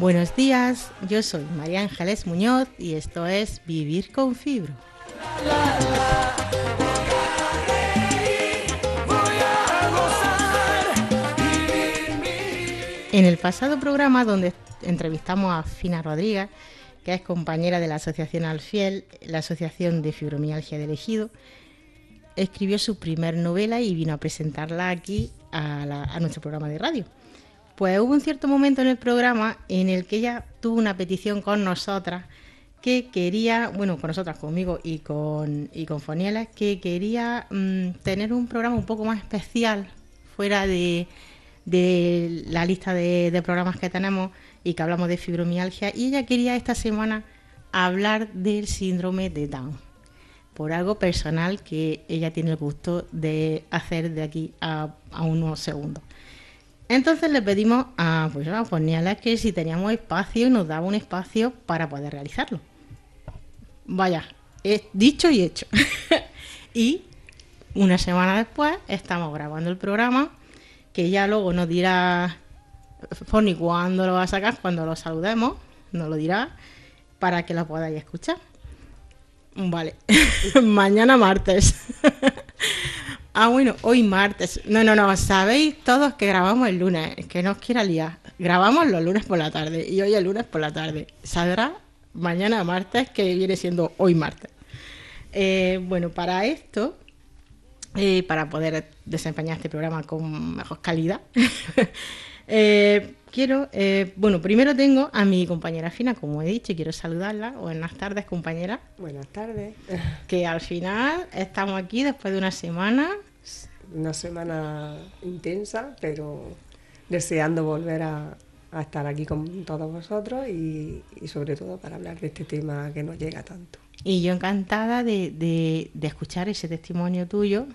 Buenos días, yo soy María Ángeles Muñoz y esto es Vivir con Fibro. En el pasado programa, donde entrevistamos a Fina Rodríguez, que es compañera de la Asociación Alfiel, la Asociación de Fibromialgia del Ejido, escribió su primer novela y vino a presentarla aquí a nuestro programa de radio. Pues hubo un cierto momento en el programa en el que ella tuvo una petición con nosotras que quería, bueno, con nosotras, conmigo y con Fonielas, que quería tener un programa un poco más especial fuera de la lista de programas que tenemos y que hablamos de fibromialgia, y ella quería esta semana hablar del síndrome de Down, por algo personal que ella tiene el gusto de hacer de aquí a unos segundos. Entonces le pedimos a Fonielas que si teníamos espacio y nos daba un espacio para poder realizarlo. Vaya, dicho y hecho. Y una semana después estamos grabando el programa, que ya luego nos dirá Foni cuándo lo va a sacar, cuando lo saludemos, nos lo dirá para que lo podáis escuchar. Vale, mañana martes. Bueno, hoy martes. No, sabéis todos que grabamos el lunes, que no os quiera liar. Grabamos los lunes por la tarde y hoy el lunes por la tarde. Saldrá mañana martes, que viene siendo hoy martes. Bueno, para esto, para poder desempeñar este programa con mejor calidad, primero tengo a mi compañera Fina, como he dicho, y quiero saludarla. Buenas tardes, compañera. Buenas tardes. Que al final estamos aquí después de una semana. Una semana intensa, pero deseando volver a estar aquí con todos vosotros y sobre todo para hablar de este tema que nos llega tanto. Y yo encantada de escuchar ese testimonio tuyo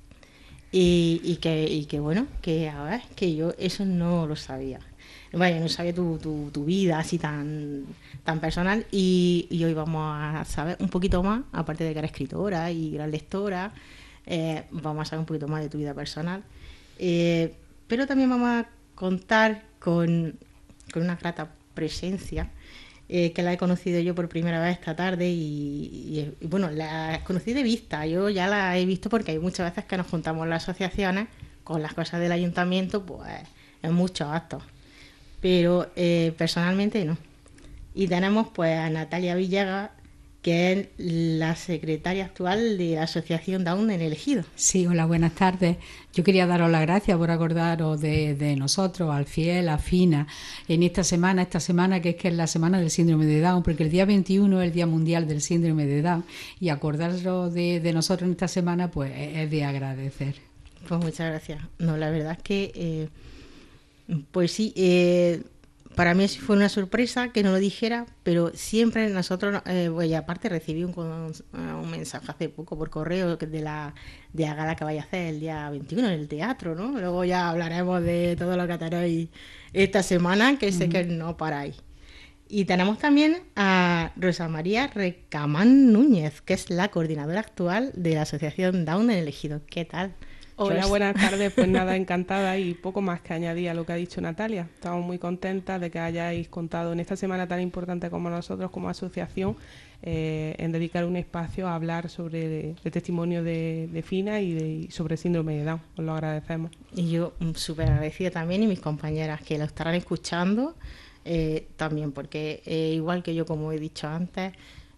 y que bueno, que a ver, que yo eso no lo sabía. Vaya, no sabía tu vida así tan personal y hoy vamos a saber un poquito más, aparte de que eres escritora y gran lectora, vamos a saber un poquito más de tu vida personal, pero también vamos a contar con una grata presencia, que la he conocido yo por primera vez esta tarde y bueno, la conocí de vista. Yo ya la he visto porque hay muchas veces que nos juntamos las asociaciones con las cosas del ayuntamiento, pues en muchos actos, pero personalmente no. Y tenemos pues a Natalia Villegas, que es la secretaria actual de la Asociación Down en el Ejido. Sí, hola, buenas tardes. Yo quería daros las gracias por acordaros de nosotros, Alfiel, a Fina, en esta semana que es la semana del síndrome de Down, porque el día 21 es el Día Mundial del Síndrome de Down, y acordaros de nosotros en esta semana pues es de agradecer. Pues muchas gracias. No, la verdad es que pues sí, para mí fue una sorpresa que no lo dijera, pero siempre nosotros, y aparte recibí un mensaje hace poco por correo de la gala que vaya a hacer el día 21 en el teatro, ¿no? Luego ya hablaremos de todo lo que tenéis esta semana, que sé que no paráis. Y tenemos también a Rosa María Recamán Núñez, que es la coordinadora actual de la Asociación Down en el Ejido. ¿Qué tal? Hola, buenas tardes. Pues nada, encantada y poco más que añadir a lo que ha dicho Natalia. Estamos muy contentas de que hayáis contado en esta semana tan importante como nosotros, como asociación, en dedicar un espacio a hablar sobre el testimonio de Fina y sobre el síndrome de Down. Os lo agradecemos. Y yo súper agradecida también, y mis compañeras que lo estarán escuchando también, porque igual que yo, como he dicho antes,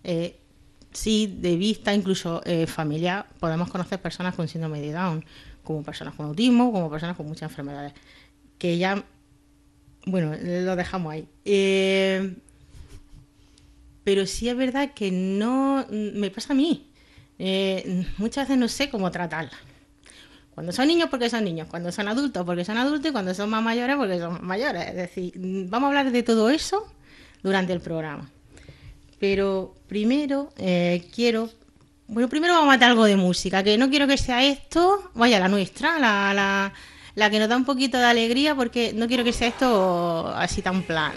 sí, de vista, incluso familiar, podemos conocer personas con síndrome de Down, como personas con autismo, como personas con muchas enfermedades, que ya, bueno, lo dejamos ahí. Pero sí es verdad que no, me pasa a mí, muchas veces no sé cómo tratarla. Cuando son niños, porque son niños, cuando son adultos, porque son adultos, y cuando son más mayores, porque son más mayores. Es decir, vamos a hablar de todo eso durante el programa. Pero primero primero vamos a meter algo de música, que no quiero que sea esto, vaya, la nuestra, la que nos da un poquito de alegría, porque no quiero que sea esto así tan plano.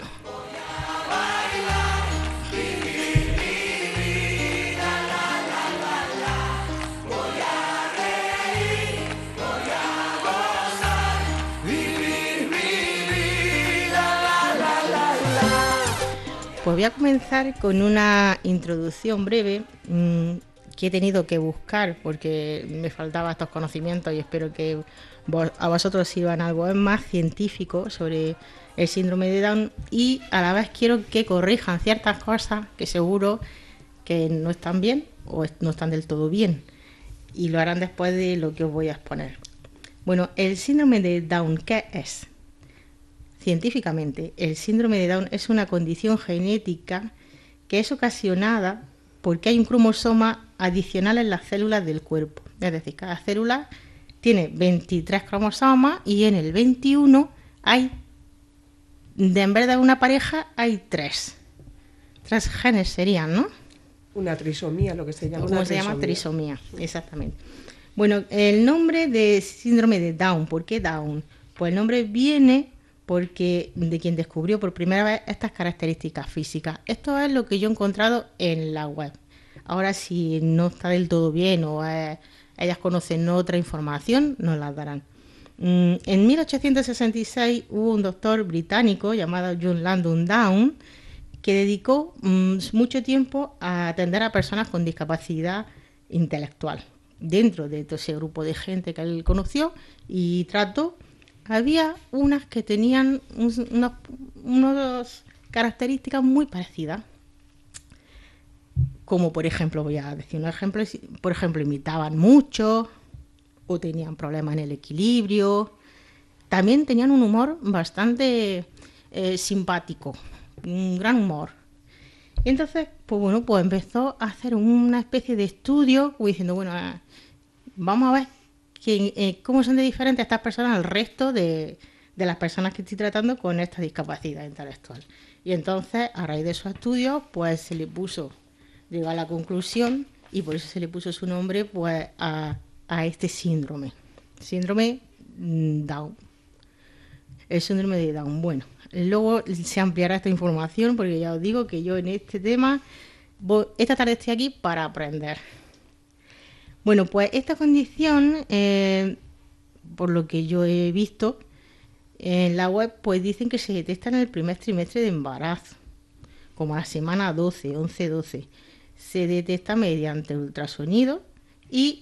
voy a comenzar con una introducción breve que he tenido que buscar porque me faltaban estos conocimientos y espero que a vosotros sirvan algo más científico sobre el síndrome de Down, y a la vez quiero que corrijan ciertas cosas que seguro que no están bien o no están del todo bien, y lo harán después de lo que os voy a exponer. Bueno, el síndrome de Down, ¿qué es? Científicamente, el síndrome de Down es una condición genética que es ocasionada porque hay un cromosoma adicional en las células del cuerpo. Es decir, cada célula tiene 23 cromosomas y en el 21 hay, en vez de una pareja, hay 3. 3 genes serían, ¿no? Una trisomía, lo que se llama. ¿Cómo se llama? Trisomía, exactamente. Bueno, el nombre de síndrome de Down, ¿por qué Down? Pues el nombre viene porque de quien descubrió por primera vez estas características físicas. Esto es lo que yo he encontrado en la web. Ahora, si no está del todo bien o ellas conocen otra información, nos la darán. En 1866 hubo un doctor británico llamado John Langdon Down que dedicó mucho tiempo a atender a personas con discapacidad intelectual. Dentro de todo ese grupo de gente que él conoció y trató, había unas que tenían unas características muy parecidas. Como por ejemplo, voy a decir un ejemplo, por ejemplo, imitaban mucho o tenían problemas en el equilibrio. También tenían un humor bastante simpático, un gran humor. Y entonces, pues bueno, pues empezó a hacer una especie de estudio, diciendo, bueno, vamos a ver cómo son de diferentes estas personas al resto de las personas que estoy tratando con esta discapacidad intelectual. Y entonces, a raíz de esos estudios, pues se le llegó a la conclusión, y por eso se le puso su nombre, pues a este síndrome Down. El síndrome de Down. Bueno, luego se ampliará esta información porque ya os digo que yo en este tema, esta tarde estoy aquí para aprender. Bueno, pues esta condición, por lo que yo he visto en la web, pues dicen que se detecta en el primer trimestre de embarazo, como a la semana 12, 11-12. Se detecta mediante ultrasonido y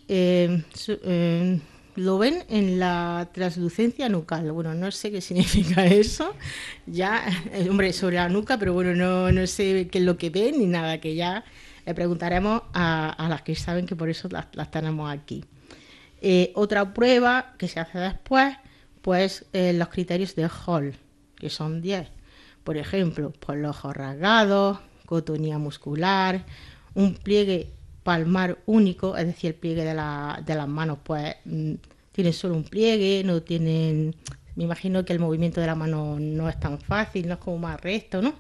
lo ven en la translucencia nucal. Bueno, no sé qué significa eso. Ya, hombre, sobre la nuca, pero bueno, no sé qué es lo que ven ni nada, que ya le preguntaremos a las que saben, que por eso las tenemos aquí. Otra prueba que se hace después, pues los criterios de Hall, que son 10. Por ejemplo, pues los ojos rasgados, cotonía muscular, un pliegue palmar único, es decir, el pliegue de las manos, pues tienen solo un pliegue, no tienen, me imagino que el movimiento de la mano no es tan fácil, no es como más recto, ¿no?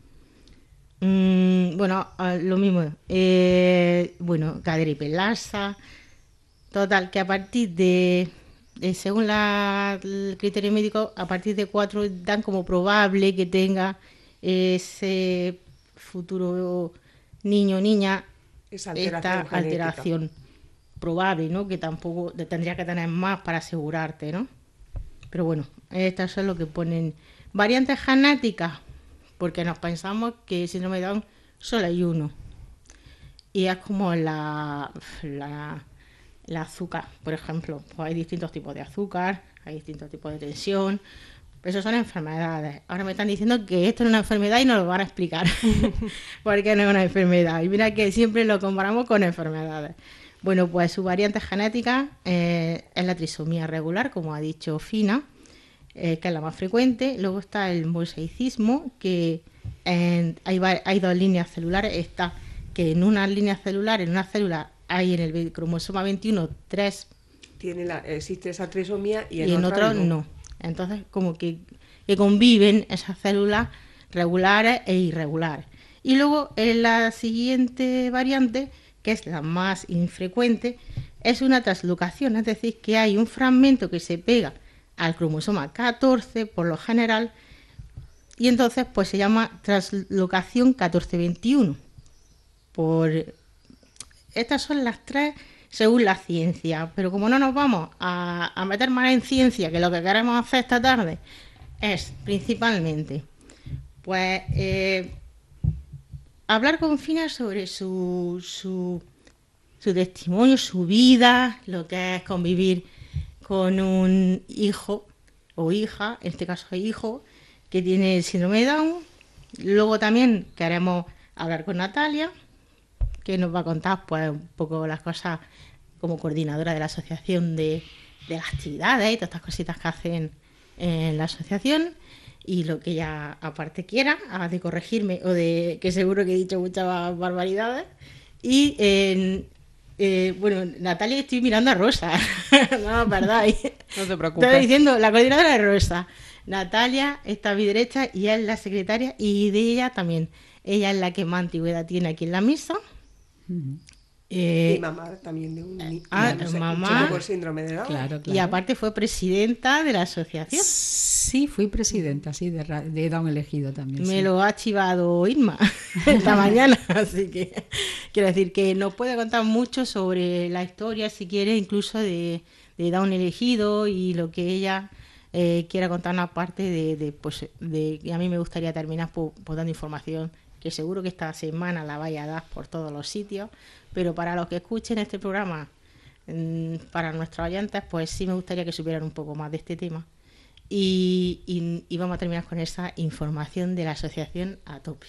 Bueno, lo mismo, bueno, cadera hiperlaxa, total, que a partir de, según el criterio médico, a partir de 4 dan como probable que tenga ese futuro niño o niña esta alteración probable, ¿no? Que tampoco tendría que tener más para asegurarte, ¿no? Pero bueno, estas son lo que ponen. Variantes genéticas, porque nos pensamos que el síndrome de Down solo hay uno. Y es como la azúcar, por ejemplo. Pues hay distintos tipos de azúcar, hay distintos tipos de tensión. Pero eso son enfermedades. Ahora me están diciendo que esto es una enfermedad y nos lo van a explicar. Porque no es una enfermedad. Y mira que siempre lo comparamos con enfermedades. Bueno, pues su variante genética es la trisomía regular, como ha dicho Fina, que es la más frecuente. Luego está el mosaicismo, que hay 2 líneas celulares. Está que en una línea celular, en una célula, hay en el cromosoma 21 3. Existe esa trisomía y en otros no. Entonces, como que conviven esas células regulares e irregulares. Y luego, en la siguiente variante, que es la más infrecuente, es una translocación, es decir, que hay un fragmento que se pega al cromosoma 14, por lo general, y entonces pues se llama translocación 14-21. Estas son las 3 según la ciencia, pero como no nos vamos a meter más en ciencia, que lo que queremos hacer esta tarde es principalmente pues hablar con Fina sobre su testimonio, su vida, lo que es convivir con un hijo o hija, en este caso hijo, que tiene el síndrome de Down. Luego también queremos hablar con Natalia, que nos va a contar pues un poco las cosas como coordinadora de la asociación de las actividades y todas estas cositas que hacen en la asociación, y lo que ella aparte quiera, de corregirme o de que seguro que he dicho muchas barbaridades. Y bueno, Natalia, estoy mirando a Rosa, no, perdón. No te preocupes. Estoy diciendo, la coordinadora de Rosa. Natalia está a mi derecha y es la secretaria, y de ella también. Ella es la que más antigüedad tiene aquí en la mesa. Y mamá también de un mamá, chico con síndrome de Down. Claro. Y aparte fue presidenta de la asociación. Sí, fui presidenta, sí, de Down elegido también. Me sí. lo ha chivado Irma esta mañana, así que quiero decir que nos puede contar mucho sobre la historia, si quiere, incluso de Down elegido, y lo que ella quiera contarnos, aparte de que a mí me gustaría terminar por dando información que seguro que esta semana la vaya a dar por todos los sitios, pero para los que escuchen este programa, para nuestros oyentes, pues sí me gustaría que supieran un poco más de este tema. Y vamos a terminar con esa información de la asociación a tope.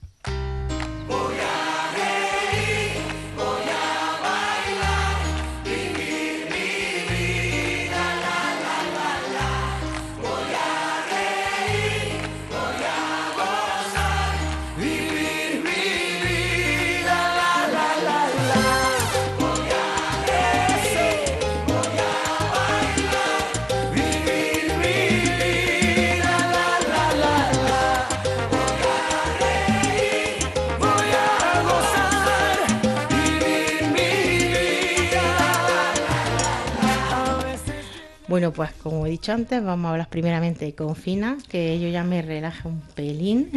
Bueno, pues como he dicho antes, vamos a hablar primeramente con Fina, que yo ya me relaja un pelín.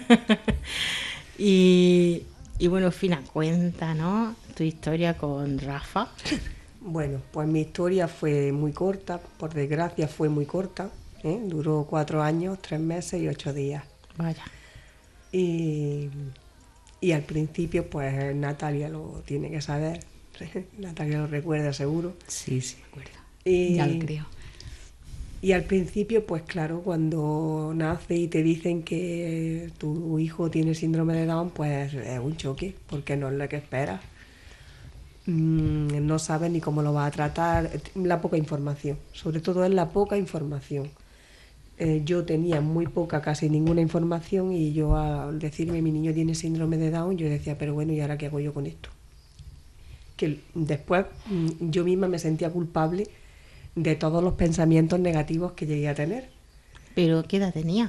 y bueno, Fina, cuéntanos tu historia con Rafa. Bueno, pues mi historia fue muy corta, por desgracia fue muy corta, ¿eh? Duró 4 años, 3 meses y 8 días. Vaya. Y al principio, pues Natalia lo tiene que saber, Natalia lo recuerda seguro. Sí, me acuerdo. Y, ya lo creo. Y al principio, pues claro, cuando nace y te dicen que tu hijo tiene síndrome de Down, pues es un choque, porque no es lo que esperas. No sabes ni cómo lo vas a tratar, la poca información, sobre todo es la poca información. Yo tenía muy poca, casi ninguna información, y yo al decirme mi niño tiene síndrome de Down, yo decía, pero bueno, ¿y ahora qué hago yo con esto? Que después yo misma me sentía culpable de todos los pensamientos negativos que llegué a tener. ¿Pero qué edad tenía?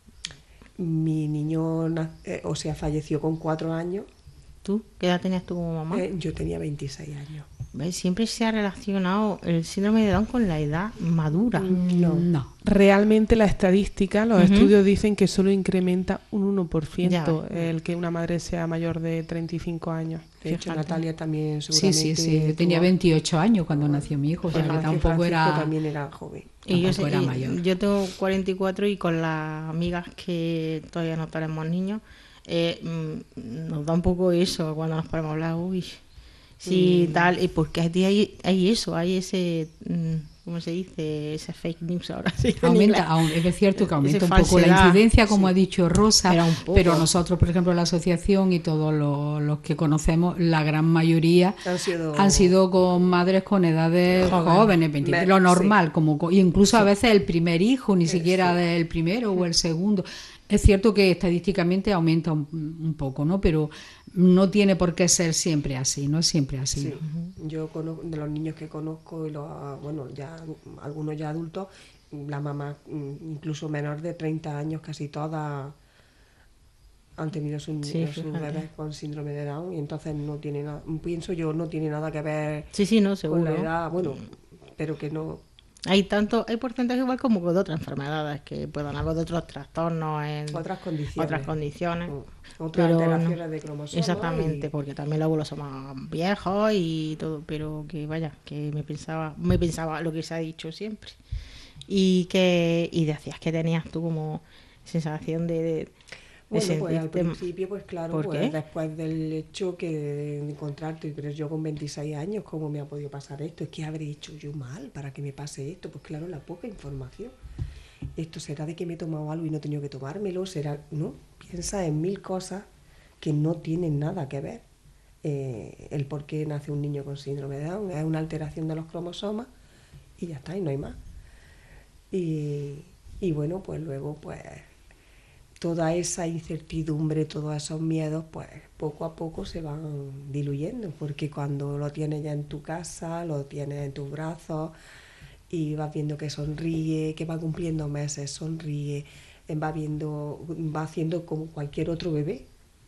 Mi niño, falleció con 4 años. ¿Tú? ¿Qué edad tenías tú como mamá? Yo tenía 26 años. ¿Ves? Siempre se ha relacionado el síndrome de Down con la edad madura. No. Realmente la estadística, los estudios dicen que solo incrementa un 1% el que una madre sea mayor de 35 años. De hecho, Natalia también seguramente... Sí. Yo tenía 28 años cuando nació mi hijo, o sea que tampoco era... también era joven. Y era mayor. Yo tengo 44 y con las amigas que todavía no tenemos niños, nos da un poco eso cuando nos ponemos a hablar, uy, sí, tal, y porque hay eso, hay ese, ¿cómo se dice? Ese fake news ahora sí. Es cierto que aumenta un poco falsedad, la incidencia, como ha dicho Rosa, pero nosotros, por ejemplo, la asociación y todos los que conocemos, la gran mayoría han sido con madres con edades jóvenes, 20, lo normal, como incluso a veces el primer hijo, ni siquiera del primero o el segundo. Es cierto que estadísticamente aumenta un poco, ¿no? Pero no tiene por qué ser siempre así, no es siempre así. Sí. Yo conozco, de los niños que conozco, y ya algunos ya adultos, la mamá incluso menor de 30 años, casi todas han tenido sus bebés con síndrome de Down, y entonces no tiene nada, pienso yo, no tiene nada que ver seguro. Con la edad, pero que no... Hay porcentaje igual como con otras enfermedades que puedan haber de otros trastornos en otras condiciones, otras alteraciones de cromosomas. Exactamente, porque también los abuelos son más viejos y todo, pero que me pensaba lo que se ha dicho siempre. Y decías que tenías tú como sensación de Bueno, ese pues al tema. principio, pues claro, ¿Por pues qué? después del choque de encontrarte, pero yo con 26 años, ¿cómo me ha podido pasar esto? Es que habré hecho yo mal para que me pase esto. Pues claro, la poca información. Esto será de que me he tomado algo y no he tenido que tomármelo, será, ¿no? Piensa en 1000 cosas que no tienen nada que ver. El por qué nace un niño con síndrome de Down es una alteración de los cromosomas y ya está, y no hay más. Y bueno, pues luego, pues toda esa incertidumbre, todos esos miedos, pues poco a poco se van diluyendo, porque cuando lo tienes ya en tu casa, lo tienes en tus brazos y vas viendo que sonríe, que va cumpliendo meses, sonríe, va haciendo como cualquier otro bebé,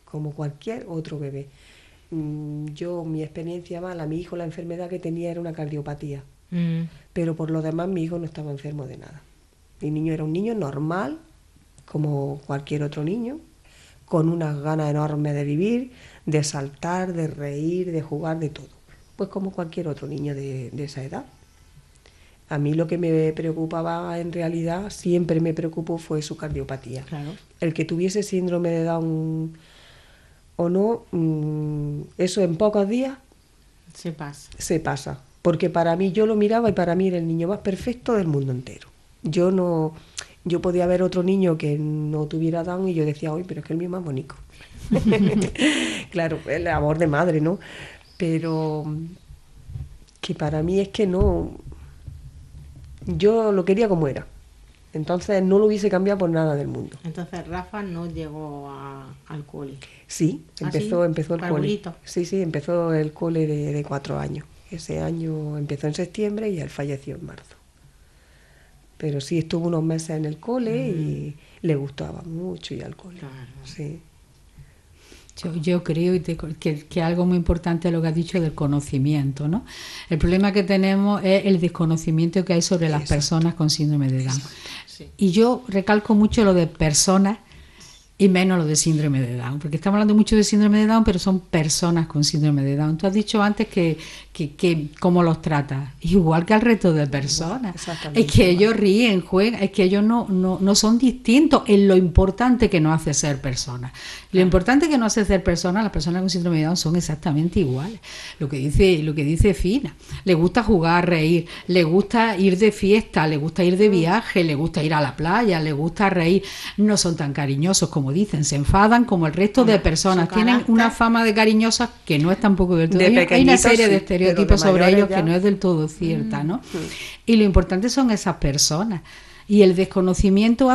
Yo, mi experiencia mala, mi hijo, la enfermedad que tenía era una cardiopatía, pero por lo demás mi hijo no estaba enfermo de nada. Mi niño era un niño normal, como cualquier otro niño, con unas ganas enormes de vivir, de saltar, de reír, de jugar, de todo. Pues como cualquier otro niño de esa edad. A mí lo que me preocupaba en realidad, siempre me preocupó, fue su cardiopatía. Claro. El que tuviese síndrome de Down o no, eso en pocos días se pasa. Porque para mí, yo lo miraba y para mí era el niño más perfecto del mundo entero. Yo podía ver otro niño que no tuviera Down y yo decía, uy, pero es que el mío es más bonito. Claro, el amor de madre, ¿no? Pero que para mí es que no, yo lo quería como era. Entonces no lo hubiese cambiado por nada del mundo. Entonces Rafa no llegó al cole. Sí, empezó el cole. Parvulito. Sí, empezó el cole de 4 años. Ese año empezó en septiembre y él falleció en marzo. Pero sí estuvo unos meses en el cole y le gustaba mucho ir al cole. Claro. Sí. Yo creo que algo muy importante es lo que has dicho del conocimiento, ¿no? El problema que tenemos es el desconocimiento que hay sobre las personas con síndrome de Down. Sí. Y yo recalco mucho lo de personas y menos lo de síndrome de Down, porque estamos hablando mucho de síndrome de Down, pero son personas con síndrome de Down. Tú has dicho antes que cómo los tratas, igual que al resto de personas. Es que ellos ríen, juegan, es que ellos no son distintos en lo importante que nos hace ser personas. Lo importante que nos hace ser personas, las personas con síndrome de Down son exactamente iguales. Lo que dice Fina, le gusta jugar, reír, le gusta ir de fiesta, le gusta ir de viaje, le gusta ir a la playa, le gusta reír. No son tan cariñosos como dicen, se enfadan como el resto de personas. Tienen una fama de cariñosas que no es tampoco del todo. Hay una serie de estereotipos sobre ellos que no es del todo cierta, ¿no? Y lo importante son esas personas. Y el desconocimiento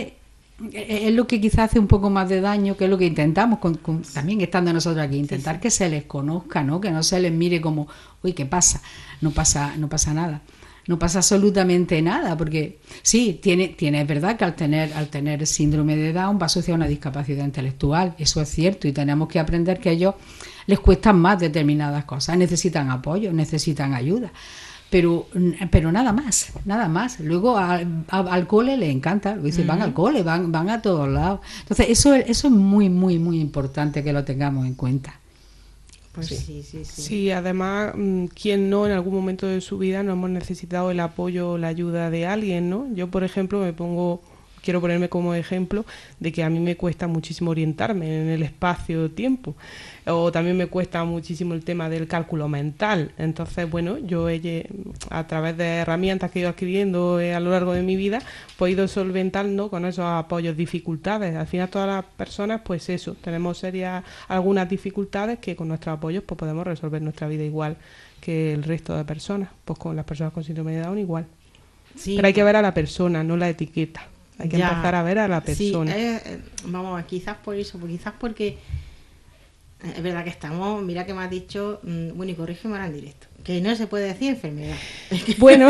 es lo que quizás hace un poco más de daño, que es lo que intentamos también estando nosotros aquí, intentar que se les conozca, ¿no? Que no se les mire como, uy, ¿qué pasa? No pasa nada. No pasa absolutamente nada, porque sí, es verdad que al tener síndrome de Down va asociado a una discapacidad intelectual, eso es cierto, y tenemos que aprender que a ellos les cuestan más determinadas cosas, necesitan apoyo, necesitan ayuda, pero nada más. Luego al cole les encanta, lo dicen, van al cole, van a todos lados. Entonces eso es muy, muy, muy importante que lo tengamos en cuenta. Pues sí. Sí, además, ¿quién no en algún momento de su vida no hemos necesitado el apoyo o la ayuda de alguien, ¿no? Yo, por ejemplo, quiero ponerme como ejemplo de que a mí me cuesta muchísimo orientarme en el espacio-tiempo, o también me cuesta muchísimo el tema del cálculo mental. Entonces, bueno, yo a través de herramientas que he ido adquiriendo a lo largo de mi vida, pues he ido solventando con esos apoyos dificultades. Al final todas las personas, pues eso, tenemos algunas dificultades que con nuestros apoyos pues podemos resolver nuestra vida igual que el resto de personas, pues con las personas con síndrome de Down igual. Sí. Pero hay que ver a la persona, no la etiqueta. Hay que empezar a ver a la persona. Sí, vamos, quizás por eso, quizás porque es verdad que estamos, mira que me has dicho, bueno, y corrígeme ahora en directo, que no se puede decir enfermedad. Bueno,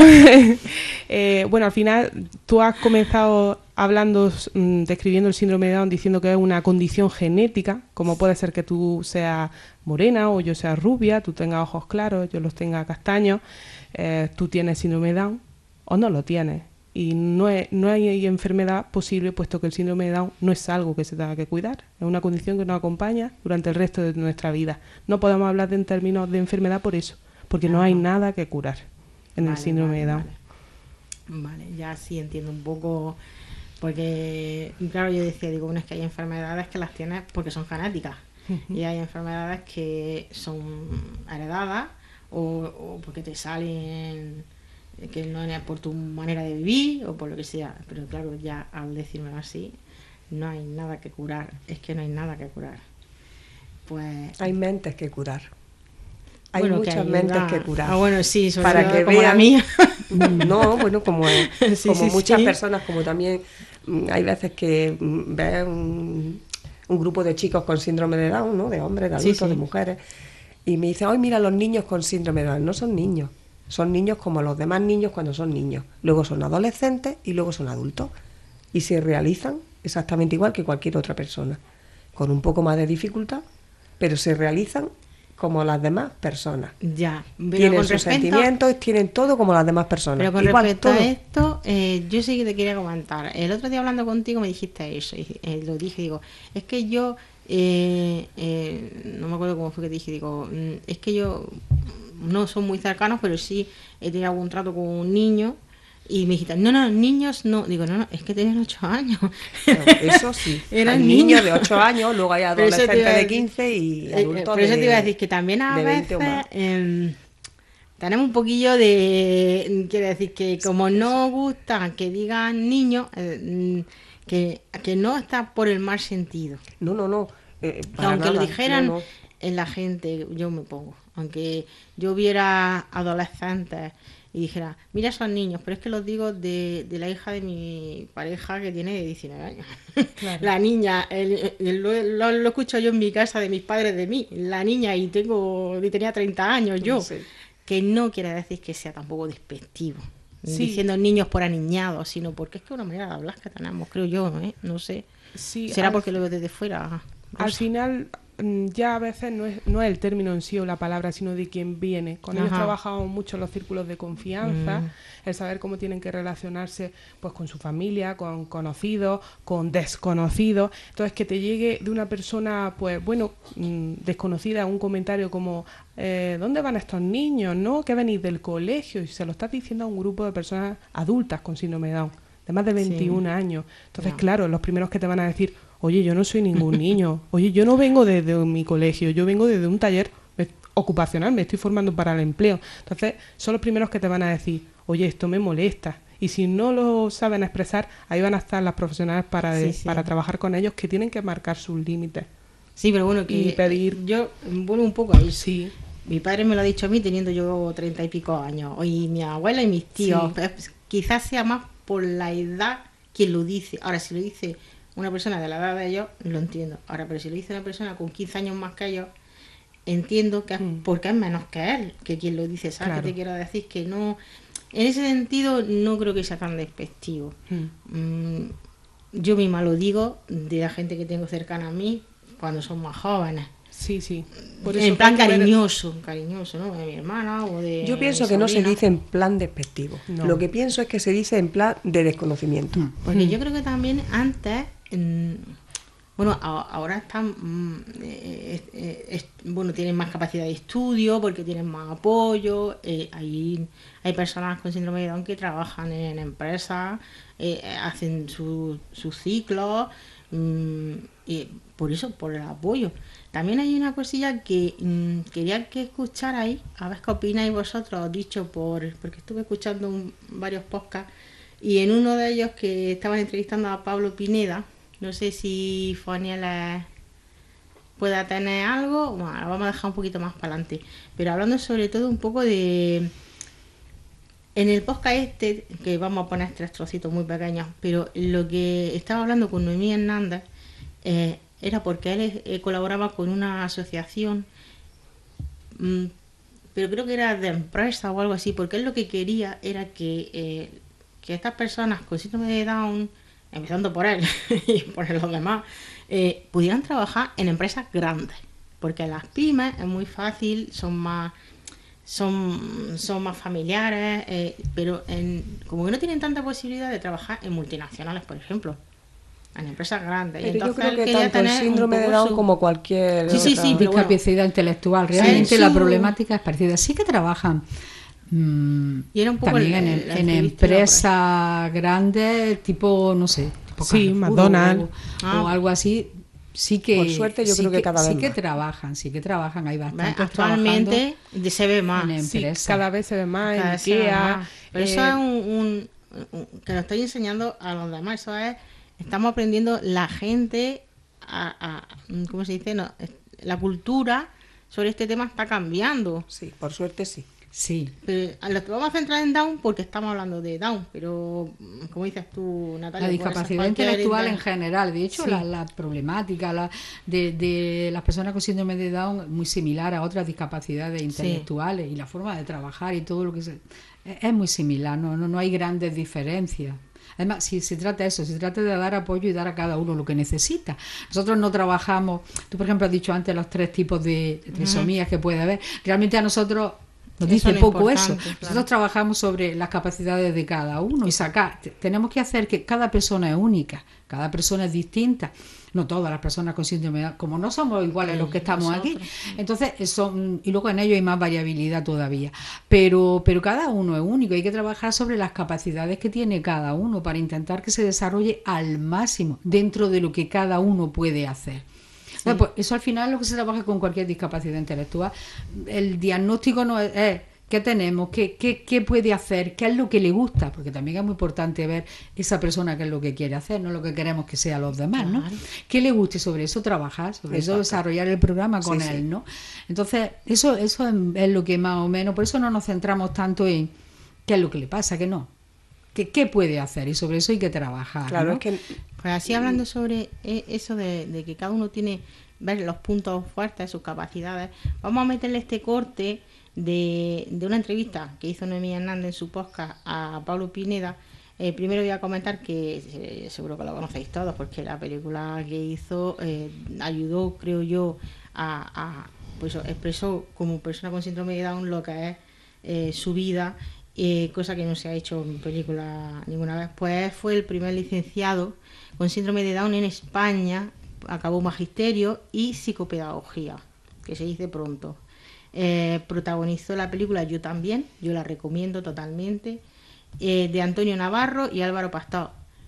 al final tú has comenzado hablando, describiendo el síndrome de Down, diciendo que es una condición genética, como puede ser que tú seas morena o yo sea rubia, tú tengas ojos claros, yo los tenga castaños, tú tienes síndrome de Down o no lo tienes. Y no hay enfermedad posible, puesto que el síndrome de Down no es algo que se tenga que cuidar, es una condición que nos acompaña durante el resto de nuestra vida. No podemos hablar en términos de enfermedad por eso, porque no hay nada que curar en el síndrome de Down. Vale, ya sí entiendo un poco Porque, claro, yo decía, digo, bueno, es que hay enfermedades que las tienes porque son genéticas. Y hay enfermedades que son heredadas o porque te salen, que no es por tu manera de vivir o por lo que sea. Pero claro, ya al decirme así, no hay nada que curar. Es que no hay nada que curar. Pues hay mentes que curar. Hay bueno, muchas mentes que curar. Bueno, sí, sobre para todo que como vean, la mía. No, bueno, como muchas sí. personas, como también hay veces que ves un grupo de chicos con síndrome de Down, ¿no? De hombres, de adultos, de mujeres, y me dicen, ¡ay, mira los niños con síndrome de Down! No son niños, son niños como los demás niños cuando son niños. Luego son adolescentes y luego son adultos. Y se realizan exactamente igual que cualquier otra persona, con un poco más de dificultad, pero se realizan como las demás personas. Ya, pero tienen con sus respecto, sentimientos, tienen todo como las demás personas. Pero con igual, respecto todo. a esto, yo sí que te quería comentar. El otro día hablando contigo me dijiste eso, y lo dije, digo, es que yo, no me acuerdo cómo fue que te dije, digo, es que yo no son muy cercanos, pero sí he tenido algún trato con un niño. Y me dijiste, no, niños no. Digo, no, es que tenían 8 años. Bueno, eso sí. Eran niños de 8 años, luego hay adolescentes de 15 y adultos por eso te iba a decir que también a veces tenemos un poquillo de... Quiere decir que como no gusta que digan niños, que no está por el mal sentido. No. Aunque nada, lo dijeran no. en la gente, yo me pongo. Aunque yo viera adolescentes y dijera, mira esos niños, pero es que los digo de la hija de mi pareja que tiene 19 años. Claro. La niña, lo escucho yo en mi casa de mis padres de mí, la niña y tenía 30 años yo, sí. Que no quiere decir que sea tampoco despectivo, sí. Diciendo niños por aniñados, sino porque es que una manera de hablar que tenemos, creo yo, no sé, sí, será porque lo veo desde fuera. Al final ya a veces no es el término en sí o la palabra, sino de quién viene. Con ellos trabajamos mucho en los círculos de confianza, el saber cómo tienen que relacionarse pues con su familia, con conocidos, con desconocidos. Entonces, que te llegue de una persona, pues bueno, desconocida, un comentario como ¿dónde van estos niños? ¿No? Que venís del colegio, y se lo estás diciendo a un grupo de personas adultas con síndrome de Down, de más de 21 años. Entonces, claro, los primeros que te van a decir, oye, yo no soy ningún niño, oye, yo no vengo desde mi colegio, yo vengo desde un taller ocupacional, me estoy formando para el empleo. Entonces, son los primeros que te van a decir, oye, esto me molesta. Y si no lo saben expresar, ahí van a estar las profesionales para trabajar con ellos, que tienen que marcar sus límites. Sí, pero bueno, que y pedir... yo vuelvo un poco ahí. Sí. Mi padre me lo ha dicho a mí teniendo yo 30 y pico años, y mi abuela y mis tíos. Sí. Pues, quizás sea más por la edad quien lo dice. Ahora, si lo dice una persona de la edad de ellos, lo entiendo. Ahora, pero si lo dice una persona con 15 años más que ellos, entiendo que es porque es menos que él, que quien lo dice. ¿Sabes qué te quiero decir? Que no, en ese sentido no creo que sea tan despectivo. Yo misma lo digo de la gente que tengo cercana a mí cuando son más jóvenes. Sí. Por eso en plan cariñoso, ¿no? De mi hermana o de... Yo pienso que no se dice en plan despectivo. No. Lo que pienso es que se dice en plan de desconocimiento. Porque yo creo que también antes... Bueno, ahora están, bueno, tienen más capacidad de estudio porque tienen más apoyo. Hay personas con síndrome de Down que trabajan en empresas, hacen sus ciclos, y por eso, por el apoyo. También hay una cosilla que quería que escucharais, a ver qué opináis vosotros, dicho porque estuve escuchando varios podcasts, y en uno de ellos que estaban entrevistando a Pablo Pineda. No sé si Foniela pueda tener algo, bueno, la vamos a dejar un poquito más para adelante. Pero hablando sobre todo un poco de... En el podcast que vamos a poner 3 trocitos muy pequeños, pero lo que estaba hablando con Noemí Hernández era porque él colaboraba con una asociación, pero creo que era de empresa o algo así, porque él lo que quería era que estas personas con síndrome de Down, empezando por él y por los demás, pudieran trabajar en empresas grandes, porque las pymes es muy fácil, son más familiares, pero como que no tienen tanta posibilidad de trabajar en multinacionales, por ejemplo, en empresas grandes. Pero entonces, yo creo que tanto el síndrome de Down como cualquier discapacidad intelectual, realmente la problemática es parecida. Sí que trabajan y era un poco también en empresas grandes, tipo, no sé, por Sí, Carrefour McDonald's. o algo así. Sí que, por suerte yo creo que cada vez sí que más. trabajan, hay bastantes Actualmente se ve más. en Sí, empresas. cada vez se ve más Cada en vez se ve IKEA. más. Pero eso es que lo estoy enseñando a los demás. Eso es, estamos aprendiendo la gente ¿cómo se dice? No, la cultura sobre este tema está cambiando. Sí, por suerte sí. Sí. Pero a lo que vamos a centrar en Down porque estamos hablando de Down, pero como dices tú, Natalia, La puede ser discapacidad cualquier intelectual edad. en general, de hecho, Sí. la problemática de las personas con síndrome de Down es muy similar a otras discapacidades intelectuales y la forma de trabajar y todo lo que es muy similar, no hay grandes diferencias. Además, si se trata de eso, se trata de dar apoyo y dar a cada uno lo que necesita. Nosotros no trabajamos, tú por ejemplo has dicho antes los 3 tipos de trisomías que puede haber, realmente a nosotros nos Eso dice es poco importante, eso. claro. Nosotros trabajamos sobre las capacidades de cada uno y tenemos que hacer que cada persona es única, cada persona es distinta. No todas las personas con síndrome de Down, como no somos iguales los que estamos aquí. Entonces, y luego en ello hay más variabilidad todavía. Pero cada uno es único, hay que trabajar sobre las capacidades que tiene cada uno para intentar que se desarrolle al máximo dentro de lo que cada uno puede hacer. Bueno, pues eso al final es lo que se trabaja con cualquier discapacidad intelectual. El diagnóstico no es qué tenemos, qué puede hacer, qué es lo que le gusta, porque también es muy importante ver esa persona qué es lo que quiere hacer, no lo que queremos que sea los demás, ¿no? Claro. ¿Qué le guste? Sobre eso trabajar, sobre eso desarrollar el programa con él, ¿no? Entonces, eso es lo que más o menos, por eso no nos centramos tanto en qué es lo que le pasa, qué no. ¿Qué puede hacer? Y sobre eso hay que trabajar. Claro, ¿no? es que Pues así hablando sobre eso de que cada uno tiene ver los puntos fuertes, sus capacidades, vamos a meterle este corte de una entrevista que hizo Noemí Hernández en su podcast a Pablo Pineda. Primero voy a comentar que seguro que lo conocéis todos porque la película que hizo ayudó, creo yo, pues expresó como persona con síndrome de Down lo que es su vida, cosa que no se ha hecho en película ninguna vez. Pues fue el primer licenciado con síndrome de Down en España, acabó magisterio y psicopedagogía, que se dice pronto. Protagonizó la película Yo también, yo la recomiendo totalmente, de Antonio Navarro y Álvaro Pastor.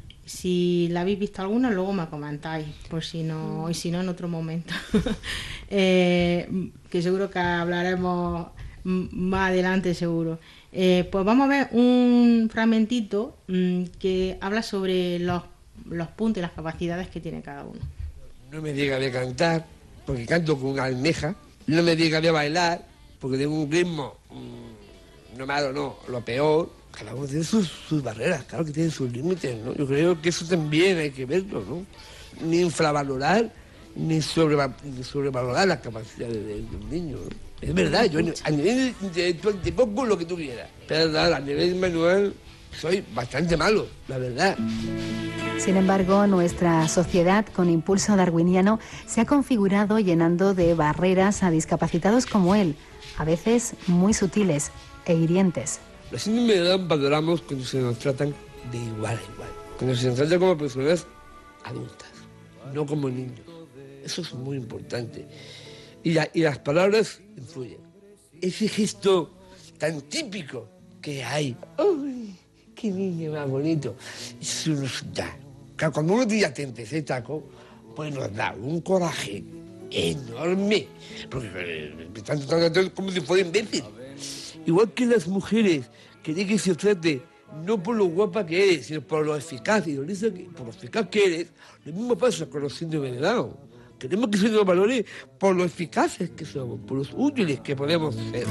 Si la habéis visto alguna, luego me comentáis, por si no, y si no en otro momento. Que seguro que hablaremos más adelante, seguro. Pues vamos a ver un fragmentito que habla sobre los puntos y las capacidades que tiene cada uno. No me diga de cantar, porque canto con almeja. No me diga de bailar, porque tengo un ritmo no malo, no, lo peor. Cada uno tiene sus barreras, claro que tiene sus límites, ¿no? Yo creo que eso también hay que verlo, ¿no? Ni infravalorar, ni sobrevalorar las capacidades del niño, ¿no? Es verdad, yo a nivel intelectual te pongo lo que tú quieras, pero a nivel manual soy bastante malo, la verdad. Sin embargo, nuestra sociedad con impulso darwiniano se ha configurado llenando de barreras a discapacitados como él, a veces muy sutiles e hirientes. La síndrome de Down valoramos cuando se nos tratan de igual a igual, cuando se nos trata como personas adultas, no como niños. Eso es muy importante. Y las palabras influyen. Ese gesto tan típico que hay, ¡ay, qué niño más bonito! Eso nos da. Claro, cuando uno ya te empecé taco, pues nos da un coraje enorme, porque están tratando como si fuera imbécil. Igual que las mujeres, queréis que se trate no por lo guapa que eres, sino por lo eficaz y por lo eficaz que eres. Lo mismo pasa con los síndromes de Down. Queremos que se nos valore por lo eficaces que somos, por los útiles que podemos ser.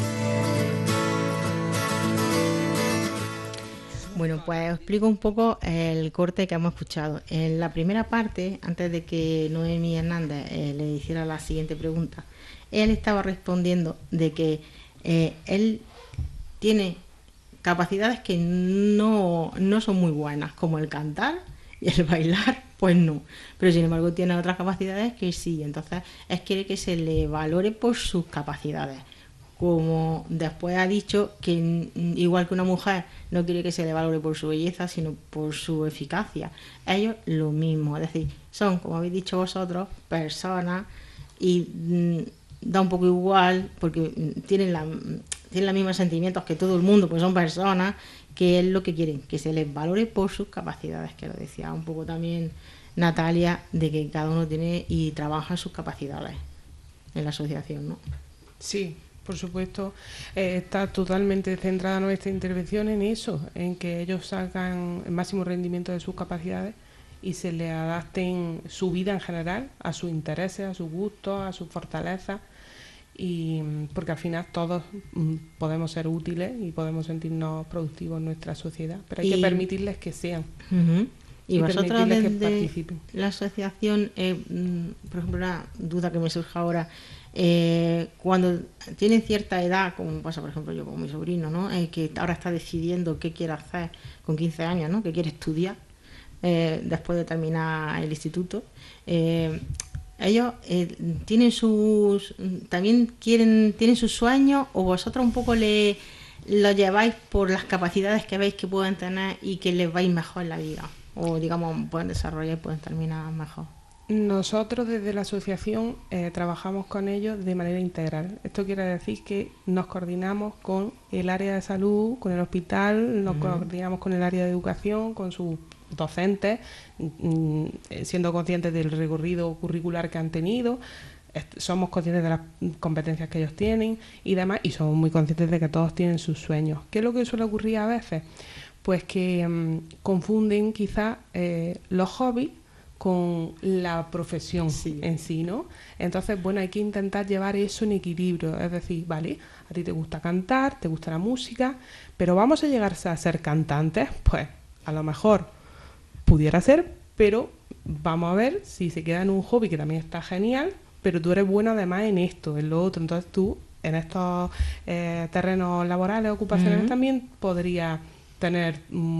Bueno, pues os explico un poco el corte que hemos escuchado. En la primera parte, antes de que Noemí Hernández le hiciera la siguiente pregunta, él estaba respondiendo de que él tiene capacidades que no son muy buenas, como el cantar y el bailar, pues no. Pero sin embargo tiene otras capacidades que sí. Entonces quiere que se le valore por sus capacidades. Como después ha dicho que igual que una mujer no quiere que se le valore por su belleza, sino por su eficacia. Ellos lo mismo, es decir, son, como habéis dicho vosotros, personas y da un poco igual porque tienen los mismos sentimientos que todo el mundo, pues son personas que es lo que quieren, que se les valore por sus capacidades, que lo decía un poco también Natalia, de que cada uno tiene y trabaja en sus capacidades en la asociación, ¿no? Sí, por supuesto, está totalmente centrada nuestra intervención en eso, en que ellos sacan el máximo rendimiento de sus capacidades y se le adapten su vida en general a sus intereses, a sus gustos, a sus fortalezas, y porque al final todos podemos ser útiles y podemos sentirnos productivos en nuestra sociedad, pero hay que permitirles que sean. Uh-huh. Y vosotros desde que la asociación, por ejemplo, una duda que me surge ahora, cuando tienen cierta edad, como pasa por ejemplo yo con mi sobrino, ¿no? Que ahora está decidiendo qué quiere hacer con 15 años, ¿no? Qué quiere estudiar después de terminar el instituto. Ellos tienen tienen sus sueños, o vosotros un poco lo lleváis por las capacidades que veis que pueden tener y que les vais mejor en la vida, o digamos pueden desarrollar y pueden terminar mejor. Nosotros desde la asociación trabajamos con ellos de manera integral. Esto quiere decir que nos coordinamos con el área de salud, con el hospital, nos coordinamos con el área de educación, con sus docentes, siendo conscientes del recorrido curricular que han tenido. Somos conscientes de las competencias que ellos tienen y demás, y somos muy conscientes de que todos tienen sus sueños. ¿Qué es lo que suele ocurrir a veces? Pues que confunden quizás los hobbies con la profesión en sí, ¿no? Entonces, bueno, hay que intentar llevar eso en equilibrio, es decir, vale, a ti te gusta cantar, te gusta la música, pero vamos a llegar a ser cantantes, pues a lo mejor pudiera ser, pero vamos a ver si se queda en un hobby que también está genial, pero tú eres bueno además en esto, en lo otro, entonces tú en estos terrenos laborales, ocupacionales también podrías tener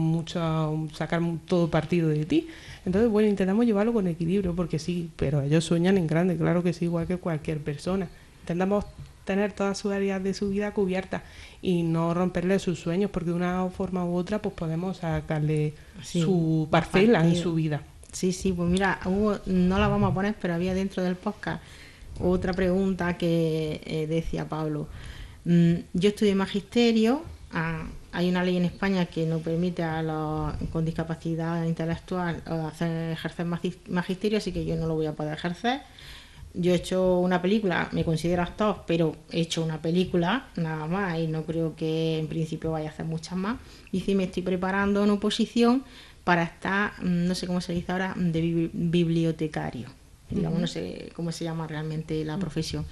sacar todo partido de ti. Entonces, bueno, intentamos llevarlo con equilibrio, porque sí, pero ellos sueñan en grande, claro que sí, igual que cualquier persona. Intentamos tener todas sus áreas de su vida cubiertas y no romperle sus sueños, porque de una forma u otra pues podemos sacarle su parcela en su vida. Sí, pues mira, no la vamos a poner, pero había dentro del podcast otra pregunta que decía Pablo. Yo estudié magisterio. Hay una ley en España que no permite a los con discapacidad intelectual ejercer magisterio, así que yo no lo voy a poder ejercer. Yo he hecho una película, me considero actor, pero he hecho una película nada más y no creo que en principio vaya a hacer muchas más. Y sí me estoy preparando en oposición para estar, no sé cómo se dice ahora, de bibliotecario. Digamos, no sé cómo se llama realmente la profesión.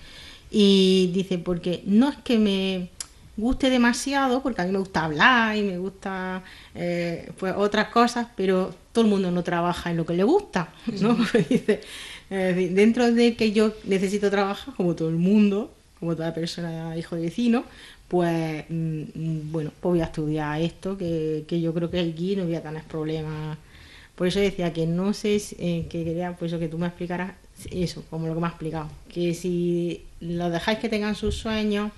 Y dice, porque no es que me guste demasiado, porque a mí me gusta hablar y me gusta pues otras cosas, pero todo el mundo no trabaja en lo que le gusta, ¿no? Dice, dentro de que yo necesito trabajar como todo el mundo, como toda persona hijo de vecino, pues bueno, pues voy a estudiar esto, que yo creo que aquí no voy a tener problemas. Por eso decía que no sé, que quería pues que tú me explicaras eso, como lo que me has explicado, que si los dejáis que tengan sus sueños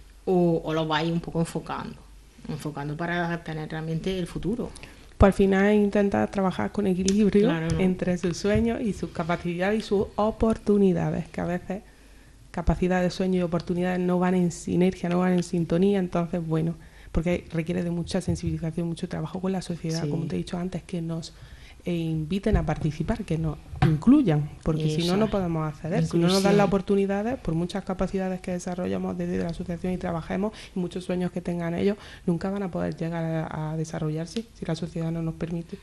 o los vais un poco enfocando para tener realmente el futuro. Pues al final intenta trabajar con equilibrio entre sus sueños y sus capacidades y sus oportunidades, que a veces capacidades, sueños y oportunidades no van en sinergia, no van en sintonía, entonces bueno, porque requiere de mucha sensibilización, mucho trabajo con la sociedad, como te he dicho antes, que nos inviten a participar, que nos incluyan, porque si no, no podemos acceder. Si no nos dan las oportunidades, por muchas capacidades que desarrollamos desde la asociación y trabajemos, y muchos sueños que tengan ellos, nunca van a poder llegar a desarrollarse si la sociedad no nos permite.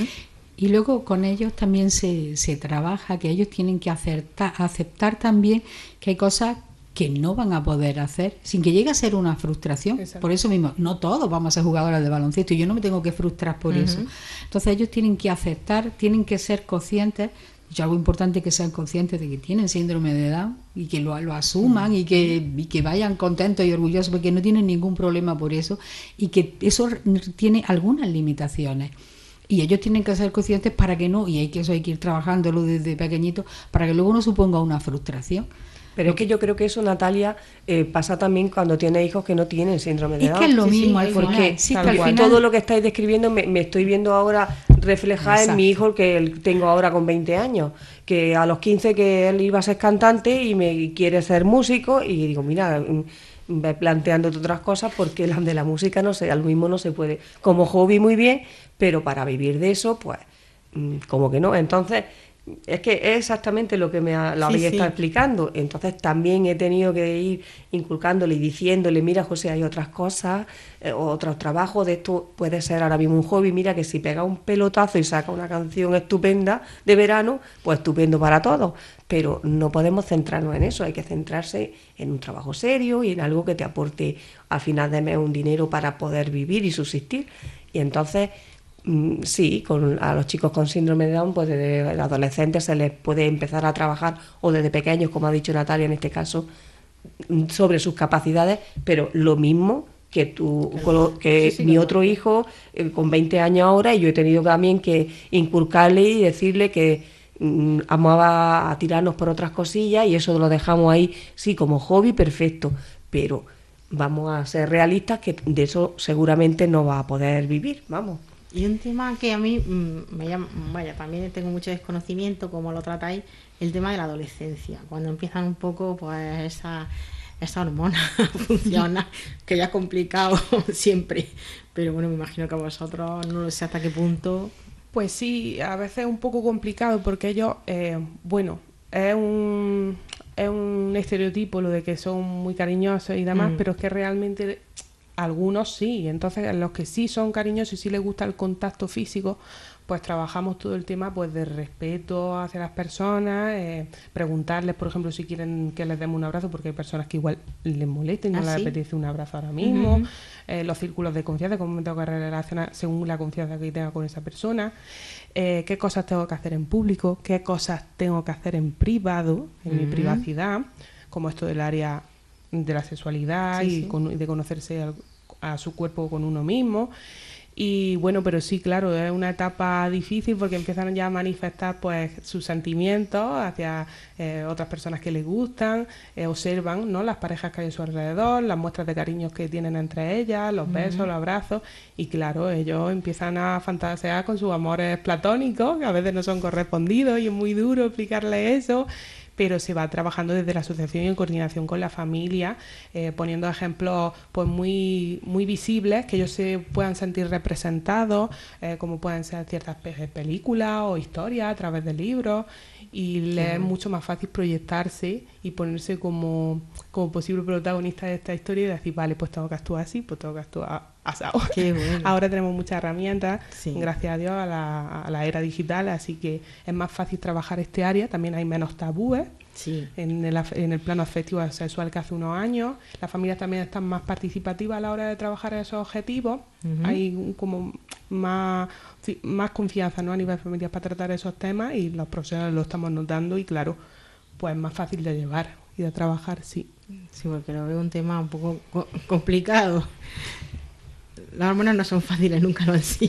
Y luego con ellos también se trabaja, que ellos tienen que aceptar también que hay cosas que no van a poder hacer, sin que llegue a ser una frustración. Exacto. Por eso mismo, no todos vamos a ser jugadores de baloncesto y yo no me tengo que frustrar por eso. Entonces ellos tienen que aceptar, tienen que ser conscientes, y algo importante es que sean conscientes de que tienen síndrome de Down y que lo asuman y que vayan contentos y orgullosos porque no tienen ningún problema por eso, y que eso tiene algunas limitaciones. Y ellos tienen que ser conscientes para que no, y eso hay que ir trabajándolo desde pequeñito, para que luego no suponga una frustración. Pero es que yo creo que eso, Natalia, pasa también cuando tiene hijos que no tienen síndrome de Down. Es que es lo mismo, porque todo lo que estáis describiendo me estoy viendo ahora reflejada en mi hijo que tengo ahora con 20 años, que a los 15 que él iba a ser cantante y me quiere ser músico, y digo, mira, ve planteándote otras cosas, porque las de la música, no sé, al mismo no se puede. Como hobby muy bien, pero para vivir de eso, pues como que no. Entonces, es que es exactamente lo que lo habéis estado explicando. Entonces también he tenido que ir inculcándole y diciéndole, mira, José, hay otras cosas, otros trabajos, de esto puede ser ahora mismo un hobby, mira que si pega un pelotazo y saca una canción estupenda de verano, pues estupendo para todos, pero no podemos centrarnos en eso, hay que centrarse en un trabajo serio y en algo que te aporte al final de mes un dinero para poder vivir y subsistir. Y entonces sí, a los chicos con síndrome de Down, pues desde adolescentes se les puede empezar a trabajar, o desde pequeños, como ha dicho Natalia en este caso, sobre sus capacidades, pero lo mismo que mi otro hijo con 20 años ahora, y yo he tenido también que inculcarle y decirle que vamos a tirarnos por otras cosillas, y eso lo dejamos ahí, sí, como hobby, perfecto, pero vamos a ser realistas, que de eso seguramente no va a poder vivir, vamos. Y un tema que a mí me llama, también tengo mucho desconocimiento, como lo tratáis, el tema de la adolescencia, cuando empiezan un poco pues esa hormona funciona, que ya es complicado siempre, pero bueno, me imagino que a vosotros no lo sé hasta qué punto. Pues sí, a veces es un poco complicado, porque ellos, bueno, es un estereotipo lo de que son muy cariñosos y demás, pero es que realmente algunos sí. Entonces, los que sí son cariñosos y sí les gusta el contacto físico, pues trabajamos todo el tema pues de respeto hacia las personas, preguntarles, por ejemplo, si quieren que les demos un abrazo, porque hay personas que igual les molesta y no les apetece un abrazo ahora mismo. Los círculos de confianza, cómo me tengo que relacionar según la confianza que tenga con esa persona, qué cosas tengo que hacer en público, qué cosas tengo que hacer en privado, en mi privacidad, como esto del área de la sexualidad y de conocerse a su cuerpo con uno mismo. Y bueno, pero sí, claro, es una etapa difícil, porque empiezan ya a manifestar pues sus sentimientos hacia otras personas que les gustan, observan, ¿no?, las parejas que hay a su alrededor, las muestras de cariños que tienen entre ellas, los besos, los abrazos, y claro, ellos empiezan a fantasear con sus amores platónicos, que a veces no son correspondidos, y es muy duro explicarles eso, pero se va trabajando desde la asociación y en coordinación con la familia, poniendo ejemplos pues muy visibles, que ellos se puedan sentir representados, como pueden ser ciertas películas o historias a través de libros, y les es mucho más fácil proyectarse y ponerse como posible protagonista de esta historia y decir, vale, pues tengo que actuar así, pues tengo que actuar asado. Qué bueno. Ahora tenemos muchas herramientas, gracias a Dios, a la era digital, así que es más fácil trabajar este área. También hay menos tabúes en el plano afectivo sexual que hace unos años. Las familias también están más participativas a la hora de trabajar esos objetivos. Hay como más confianza, ¿no?, a nivel familiar para tratar esos temas, y los profesionales lo estamos notando, y claro, pues es más fácil de llevar y de trabajar, sí. Sí, porque lo veo un tema un poco complicado. Las hormonas no son fáciles, nunca lo han sido.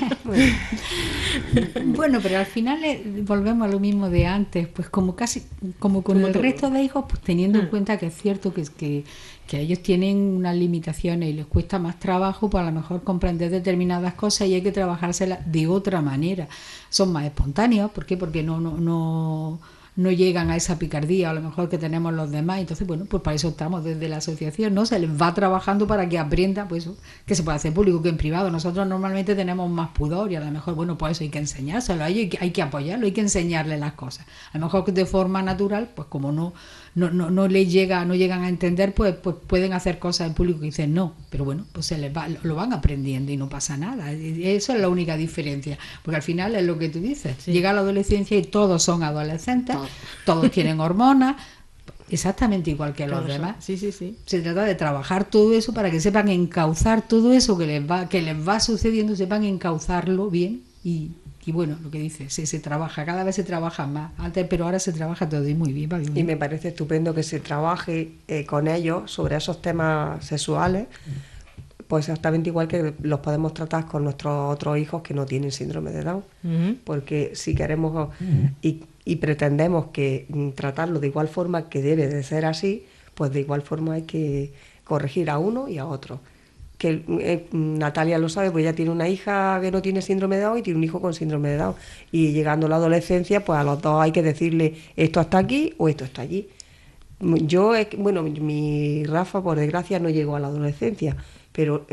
Bueno, pero al final volvemos a lo mismo de antes, pues como con el resto de hijos, pues teniendo en cuenta que es cierto que ellos tienen unas limitaciones y les cuesta más trabajo, pues a lo mejor comprender determinadas cosas, y hay que trabajárselas de otra manera. Son más espontáneos, ¿por qué? Porque no llegan a esa picardía a lo mejor que tenemos los demás. Entonces, bueno, pues para eso estamos desde la asociación, ¿no? Se les va trabajando para que aprendan, pues eso, que se puede hacer público que en privado. Nosotros normalmente tenemos más pudor, y a lo mejor, bueno, pues eso hay que enseñárselo, hay que apoyarlo, hay que enseñarle las cosas. A lo mejor que de forma natural, pues como no llegan a entender, pues pueden hacer cosas en público que dicen no, pero bueno, pues lo van aprendiendo y no pasa nada. Eso es la única diferencia, porque al final es lo que tú dices, llega la adolescencia y todos son adolescentes, todos tienen hormonas, exactamente igual que los demás. Sí. Se trata de trabajar todo eso para que sepan encauzar todo eso que les va sucediendo, sepan encauzarlo bien. Y bueno, lo que dice, se trabaja, cada vez se trabaja más, antes, pero ahora se trabaja todo y muy bien. Y me parece estupendo que se trabaje con ellos sobre esos temas sexuales, pues exactamente igual que los podemos tratar con nuestros otros hijos que no tienen síndrome de Down, porque si queremos y pretendemos que tratarlo de igual forma, que debe de ser así, pues de igual forma hay que corregir a uno y a otro. Que Natalia lo sabe, pues ella tiene una hija que no tiene síndrome de Down y tiene un hijo con síndrome de Down, y llegando a la adolescencia, pues a los dos hay que decirle esto está aquí o esto está allí. Bueno, mi Rafa, por desgracia, no llegó a la adolescencia, pero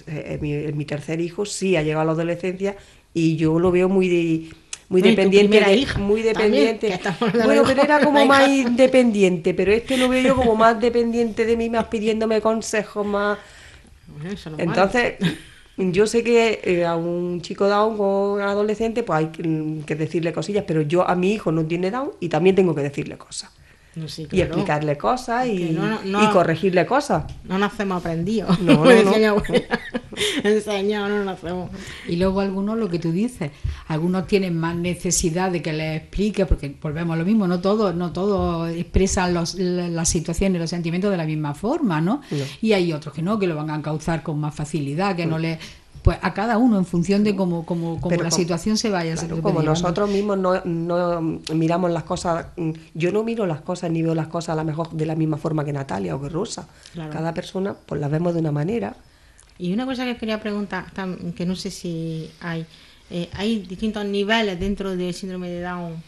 mi tercer hijo sí ha llegado a la adolescencia y yo lo veo muy dependiente. Muy dependiente. También, bueno, pero era como más independiente, pero lo veo yo como más dependiente de mí, más pidiéndome consejos, más... Bueno, eso no es Entonces... Yo sé que a un chico Down o un adolescente pues hay que decirle cosillas, pero yo a mi hijo no tiene Down y también tengo que decirle cosas. No, sí, claro. Y explicarle cosas y no, corregirle cosas. No nacemos aprendidos. No, como decía mi abuela. Enseñados no nacemos. Y luego algunos, lo que tú dices, algunos tienen más necesidad de que les explique, porque volvemos a lo mismo, no todos expresan las situaciones, los sentimientos de la misma forma, ¿no? Y hay otros que no, que lo van a encauzar con más facilidad, que no les... Pues a cada uno en función de cómo la situación se vaya. Claro, como nosotros mismos no miramos las cosas, yo no miro las cosas ni veo las cosas a lo mejor de la misma forma que Natalia o que Rosa. Claro. Cada persona pues las vemos de una manera. Y una cosa que quería preguntar, que no sé si hay distintos niveles dentro del síndrome de Down.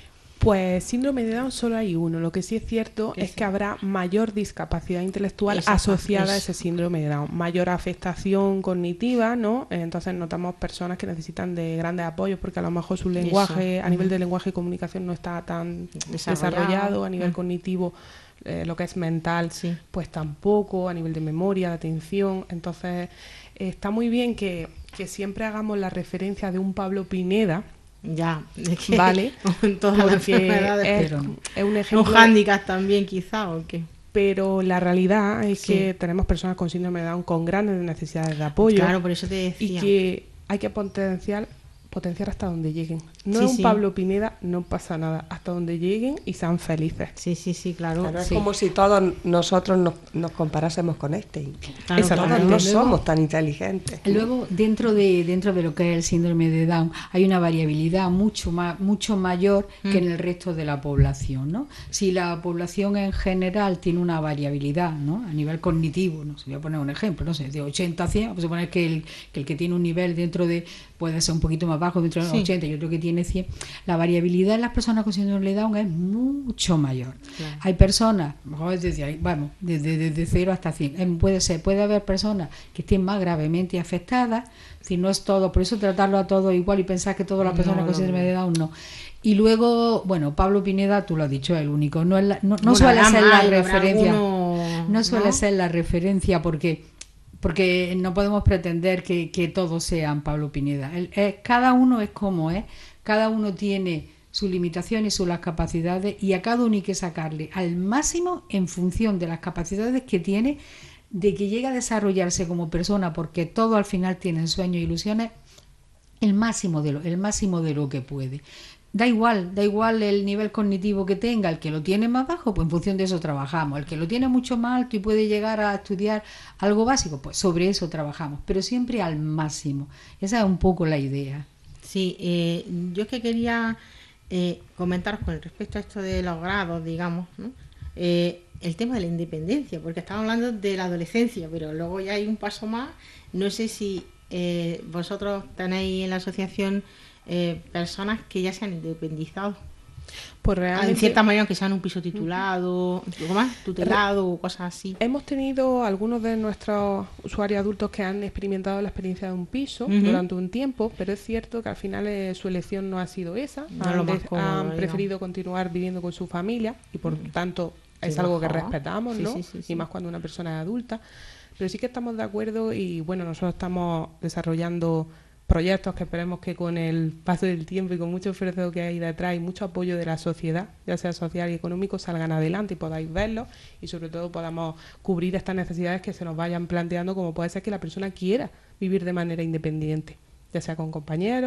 Pues síndrome de Down solo hay uno. Lo que sí es cierto es que habrá mayor discapacidad intelectual asociada a ese síndrome de Down, mayor afectación cognitiva, ¿no? Entonces notamos personas que necesitan de grandes apoyos porque a lo mejor su lenguaje, a nivel de lenguaje y comunicación no está tan desarrollado, a nivel cognitivo, lo que es mental, pues tampoco, a nivel de memoria, de atención. Entonces está muy bien que siempre hagamos la referencia de un Pablo Pineda. Ya, vale, en todas las enfermedades, es un ejemplo. Un hándicap también, quizá, ¿o qué? Pero la realidad es que tenemos personas con síndrome de Down con grandes necesidades de apoyo. Claro, por eso te decía. Y que hay que potenciar hasta donde lleguen. No es un Pablo Pineda, no pasa nada. Hasta donde lleguen y sean felices. Sí, claro. Es como si todos nosotros nos comparásemos con Einstein. Claro. No somos tan inteligentes. Luego, dentro de lo que es el síndrome de Down, hay una variabilidad mucho mayor que en el resto de la población, ¿no? Si la población en general tiene una variabilidad, ¿no? A nivel cognitivo, no sé, voy a poner un ejemplo, no sé, de 80 a 100, vamos a suponer que el que tiene un nivel dentro de, puede ser un poquito más bajo, dentro de 80 y otro que tiene 100, la variabilidad en las personas con síndrome de Down es mucho mayor. Claro. Hay personas, mejor desde 0 hasta 100, puede haber personas que estén más gravemente afectadas, si no es todo, por eso tratarlo a todos igual y pensar que todas las personas con síndrome de Down no. Y luego, bueno, Pablo Pineda, tú lo has dicho, es el único, no suele ser la referencia, no suele ser la referencia porque no podemos pretender que todos sean Pablo Pineda. Cada uno es como es, cada uno tiene sus limitaciones, sus capacidades, y a cada uno hay que sacarle al máximo en función de las capacidades que tiene, de que llegue a desarrollarse como persona, porque todos al final tienen sueños e ilusiones, el máximo de lo que puede. Da igual el nivel cognitivo que tenga, el que lo tiene más bajo, pues en función de eso trabajamos. El que lo tiene mucho más alto y puede llegar a estudiar algo básico, pues sobre eso trabajamos, pero siempre al máximo. Esa es un poco la idea. Sí, yo es que quería comentaros con respecto a esto de los grados, digamos, ¿no? El tema de la independencia, porque estamos hablando de la adolescencia, pero luego ya hay un paso más. No sé si vosotros tenéis en la asociación personas que ya se han independizado, pues realmente, en cierta manera, que sean un piso titulado, tutelado o cosas así. Hemos tenido algunos de nuestros usuarios adultos que han experimentado la experiencia de un piso durante un tiempo, pero es cierto que al final su elección no ha sido esa. Han preferido continuar viviendo con su familia y por tanto es algo que respetamos, ¿no? Sí. Y más cuando una persona es adulta. Pero sí que estamos de acuerdo y bueno, nosotros estamos desarrollando proyectos que esperemos que con el paso del tiempo y con mucho esfuerzo que hay detrás y mucho apoyo de la sociedad, ya sea social y económico, salgan adelante y podáis verlos y sobre todo podamos cubrir estas necesidades que se nos vayan planteando, como puede ser que la persona quiera vivir de manera independiente, ya sea con compañeros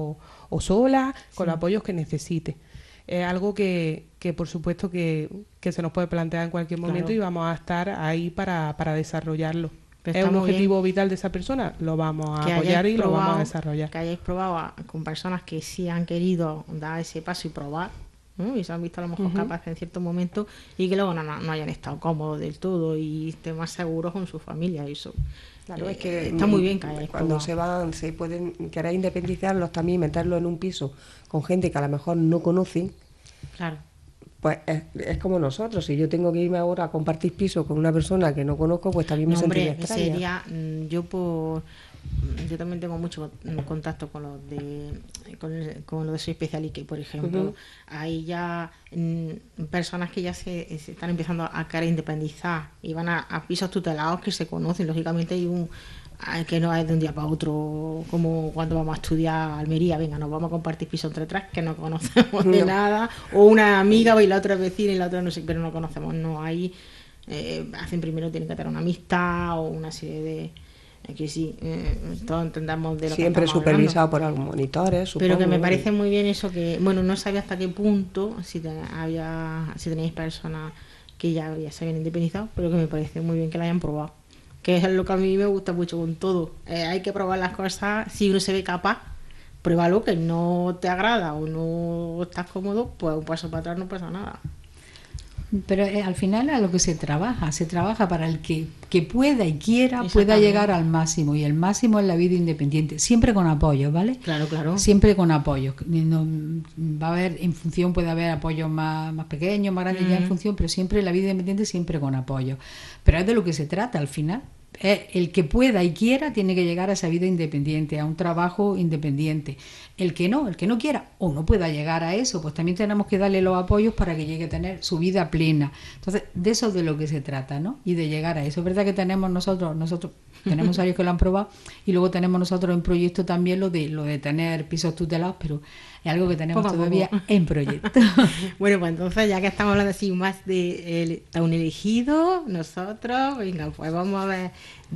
o sola, con los apoyos que necesite. Es algo que por supuesto que se nos puede plantear en cualquier momento y vamos a estar ahí para desarrollarlo. ¿Es un objetivo vital de esa persona? Lo vamos a apoyar y lo vamos a desarrollar. Que hayáis probado con personas que sí han querido dar ese paso y probar, ¿no? Y se han visto a lo mejor capaces en cierto momento y que luego no hayan estado cómodos del todo y estén más seguros con su familia. Eso. Claro, es que está muy bien que hayáis cuando probado. se pueden querer independizarlos también, meterlos en un piso con gente que a lo mejor no conocen. Claro. Pues es como nosotros, si yo tengo que irme ahora a compartir piso con una persona que no conozco, pues también me sentiría extraña. Yo también tengo mucho contacto con los de Soy Especial Ike, por ejemplo. Hay ya personas que ya se están empezando a querer independizar y van a pisos tutelados que se conocen. Lógicamente hay que no es de un día para otro, como cuando vamos a estudiar a Almería, venga, nos vamos a compartir piso entre tres que no conocemos de nada, o una amiga y la otra vecina y la otra no sé, pero no conocemos, no hay, tienen que tener una amistad o una serie de que sí, todos entendamos de lo siempre que estamos supervisado hablando. por algunos monitores, supongo. Pero que me parece muy bien eso que, bueno, no sabía hasta qué punto si tenéis personas que ya se habían independizado, pero que me parece muy bien que la hayan probado, que es lo que a mí me gusta mucho con todo. Hay que probar las cosas. Si uno se ve capaz, pruébalo, que no te agrada o no estás cómodo, pues un paso para atrás, no pasa nada. Pero al final a lo que se trabaja para el que pueda y quiera pueda llegar al máximo, y el máximo es la vida independiente, siempre con apoyo, ¿vale? Claro. Siempre con apoyo. No, va a haber, en función puede haber apoyos más pequeños, más grandes, ya en función, pero siempre la vida independiente siempre con apoyo. Pero es de lo que se trata al final. El que pueda y quiera tiene que llegar a esa vida independiente, a un trabajo independiente. El que no quiera o no pueda llegar a eso, pues también tenemos que darle los apoyos para que llegue a tener su vida plena. Entonces, de eso es de lo que se trata, ¿no? Y de llegar a eso. Es verdad que tenemos nosotros tenemos varios que lo han probado, y luego tenemos nosotros en proyecto también lo de tener pisos tutelados, pero es algo que tenemos todavía en proyecto. Bueno, pues entonces, ya que estamos hablando así más de un elegido, nosotros, venga, pues vamos a ver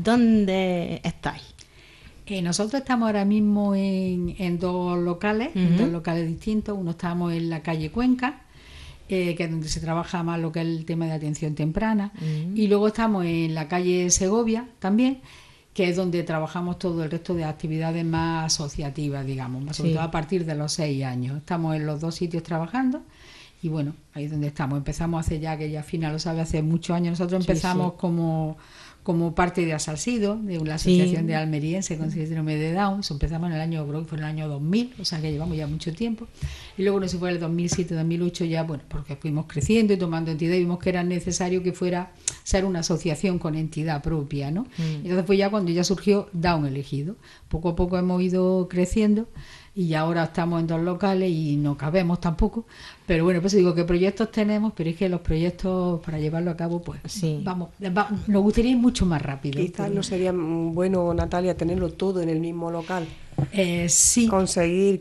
dónde estáis. Nosotros estamos ahora mismo en dos locales, distintos. Uno estamos en la calle Cuenca, que es donde se trabaja más lo que es el tema de atención temprana, y luego estamos en la calle Segovia también, que es donde trabajamos todo el resto de actividades más asociativas, digamos, sobre todo a partir de los 6 años. Estamos en los dos sitios trabajando, y bueno, ahí es donde estamos. Empezamos hace ya, que ya Fina lo sabe, hace muchos años. Nosotros empezamos como parte de Asalsido, de la Asociación de Almeriense con Síndrome de Down. Eso empezamos en el año 2000, o sea que llevamos ya mucho tiempo. Y luego, no sé, fue el 2007, 2008 ya, bueno, porque fuimos creciendo y tomando entidad, y vimos que era necesario que fuera ser una asociación con entidad propia, ¿no? Entonces fue ya cuando ya surgió Down Elegido. Poco a poco hemos ido creciendo, y ya ahora estamos en 2 locales y no cabemos tampoco, pero bueno, pues digo que proyectos tenemos, pero es que los proyectos para llevarlo a cabo, pues nos gustaría ir mucho más rápido. Quizás no sería bueno, Natalia, tenerlo todo en el mismo local. Sí. Conseguir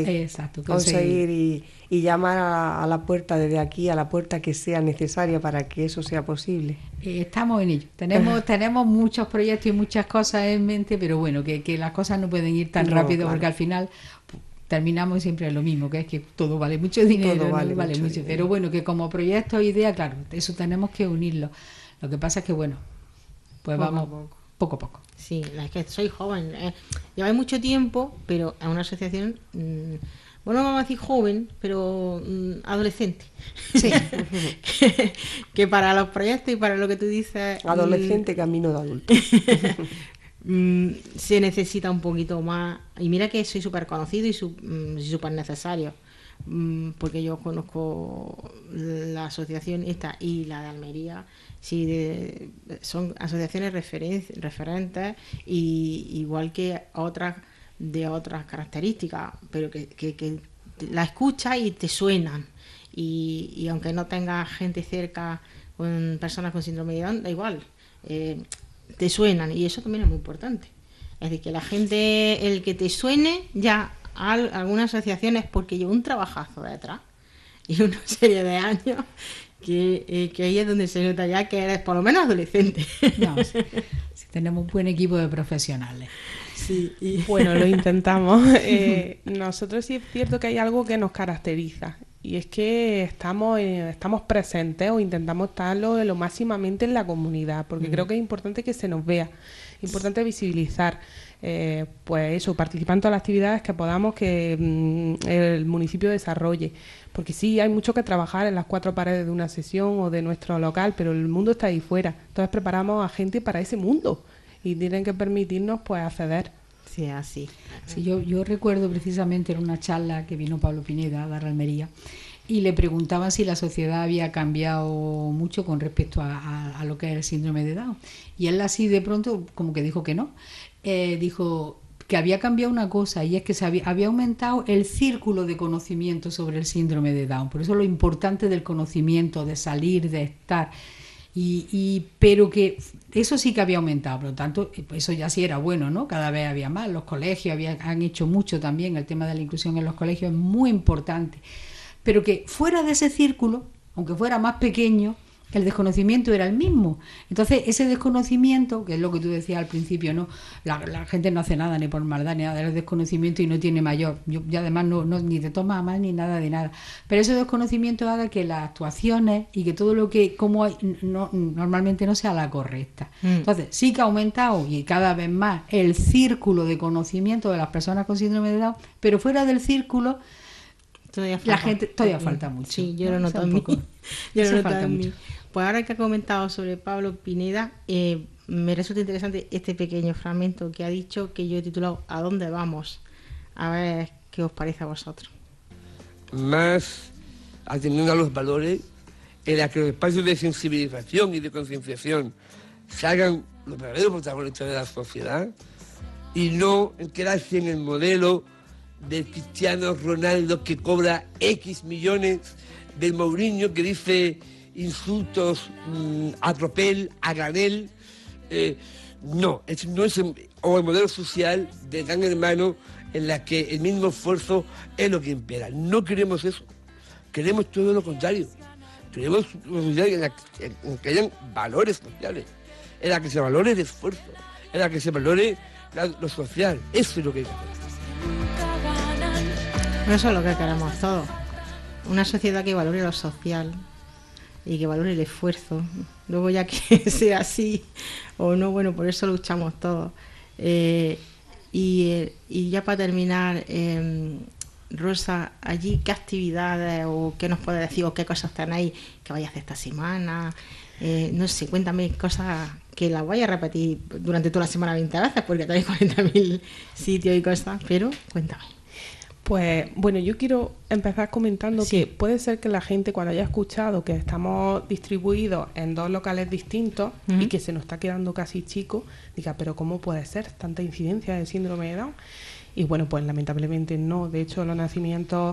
conseguir y llamar a la puerta, desde aquí a la puerta que sea necesaria para que eso sea posible. Estamos en ello. Tenemos muchos proyectos y muchas cosas en mente, pero bueno, que las cosas no pueden ir tan rápido, porque al final terminamos siempre en lo mismo, que es que todo vale mucho dinero, todo vale mucho dinero. Pero bueno, que como proyecto o idea, claro, eso tenemos que unirlo. Lo que pasa es que bueno, pues vamos poco a poco. Sí, es que soy joven, lleváis mucho tiempo, pero a una asociación, bueno, vamos a decir joven, pero adolescente. Sí. que para los proyectos y para lo que tú dices... Adolescente camino de adulto. Se necesita un poquito más. Y mira que soy súper conocido y súper necesario, porque yo conozco la asociación esta y la de Almería. Sí, son asociaciones referentes, y igual que otras de otras características, pero que la escuchas y te suenan, y aunque no tengas gente cerca con personas con síndrome de Down, da igual, te suenan, y eso también es muy importante. Es decir, que la gente, el que te suene ya a algunas asociaciones, porque lleva un trabajazo detrás y una serie de años que ahí es donde se nota ya que eres por lo menos adolescente. No, sí, tenemos un buen equipo de profesionales. Sí, bueno, lo intentamos. Nosotros sí es cierto que hay algo que nos caracteriza, y es que estamos presentes, o intentamos estarlo lo máximamente en la comunidad, porque creo que es importante que se nos vea, importante visibilizar, pues eso, participar en todas las actividades que podamos que el municipio desarrolle, porque sí, hay mucho que trabajar en las 4 paredes de una sesión o de nuestro local, pero el mundo está ahí fuera. Entonces preparamos a gente para ese mundo, y tienen que permitirnos pues acceder. Sí, así. Sí, yo recuerdo precisamente en una charla que vino Pablo Pineda a dar a Almería, y le preguntaban si la sociedad había cambiado mucho con respecto a lo que es el síndrome de Down. Y él así de pronto como que dijo que no. Dijo que había cambiado una cosa, y es que había aumentado el círculo de conocimiento sobre el síndrome de Down. Por eso lo importante del conocimiento, de salir, de estar. Pero que eso sí que había aumentado, por lo tanto, eso ya sí era bueno, ¿no? Cada vez había más, los colegios han hecho mucho también, el tema de la inclusión en los colegios es muy importante. Pero que fuera de ese círculo, aunque fuera más pequeño, el desconocimiento era el mismo. Entonces, ese desconocimiento, que es lo que tú decías al principio, ¿no? La gente no hace nada ni por maldad ni nada, el desconocimiento y no tiene mayor. Y además no ni te toma a mal ni nada de nada. Pero ese desconocimiento haga que las actuaciones y que todo lo que como hay, normalmente no sea la correcta. Entonces, sí que ha aumentado y cada vez más el círculo de conocimiento de las personas con síndrome de Down, pero fuera del círculo todavía falta mucho. Sí, yo lo noto en mí. Yo lo noto en mí. Pues ahora que ha comentado sobre Pablo Pineda, me resulta interesante este pequeño fragmento que ha dicho, que yo he titulado ¿A dónde vamos? A ver qué os parece a vosotros. Más atendiendo a los valores, en la que los espacios de sensibilización y de concienciación se hagan los verdaderos protagonistas de la sociedad y no en quedarse en el modelo del Cristiano Ronaldo que cobra X millones, del Mourinho que dice insultos a tropel, a granel. No es o el modelo social de Gran Hermano en la que el mismo esfuerzo es lo que impera. No queremos eso, queremos todo lo contrario. Queremos una sociedad en que hayan valores sociales, en la que se valore el esfuerzo, en la que se valore lo social. Eso es lo que hay que hacer. Eso es lo que queremos todos. Una sociedad que valore lo social y que valore el esfuerzo. Luego ya que sea así o no, bueno, por eso luchamos todos. Y ya para terminar, Rosa, allí qué actividades o qué nos puede decir o qué cosas tenéis que vaya a hacer esta semana. No sé, cuéntame cosas que las vaya a repetir durante toda la semana 20 veces porque tenéis 40.000 sitios y cosas, pero cuéntame. Pues bueno, yo quiero empezar comentando que puede ser que la gente cuando haya escuchado que estamos distribuidos en 2 locales distintos y que se nos está quedando casi chico, diga, pero ¿cómo puede ser tanta incidencia de síndrome de Down? Y bueno, pues lamentablemente no. De hecho, los nacimientos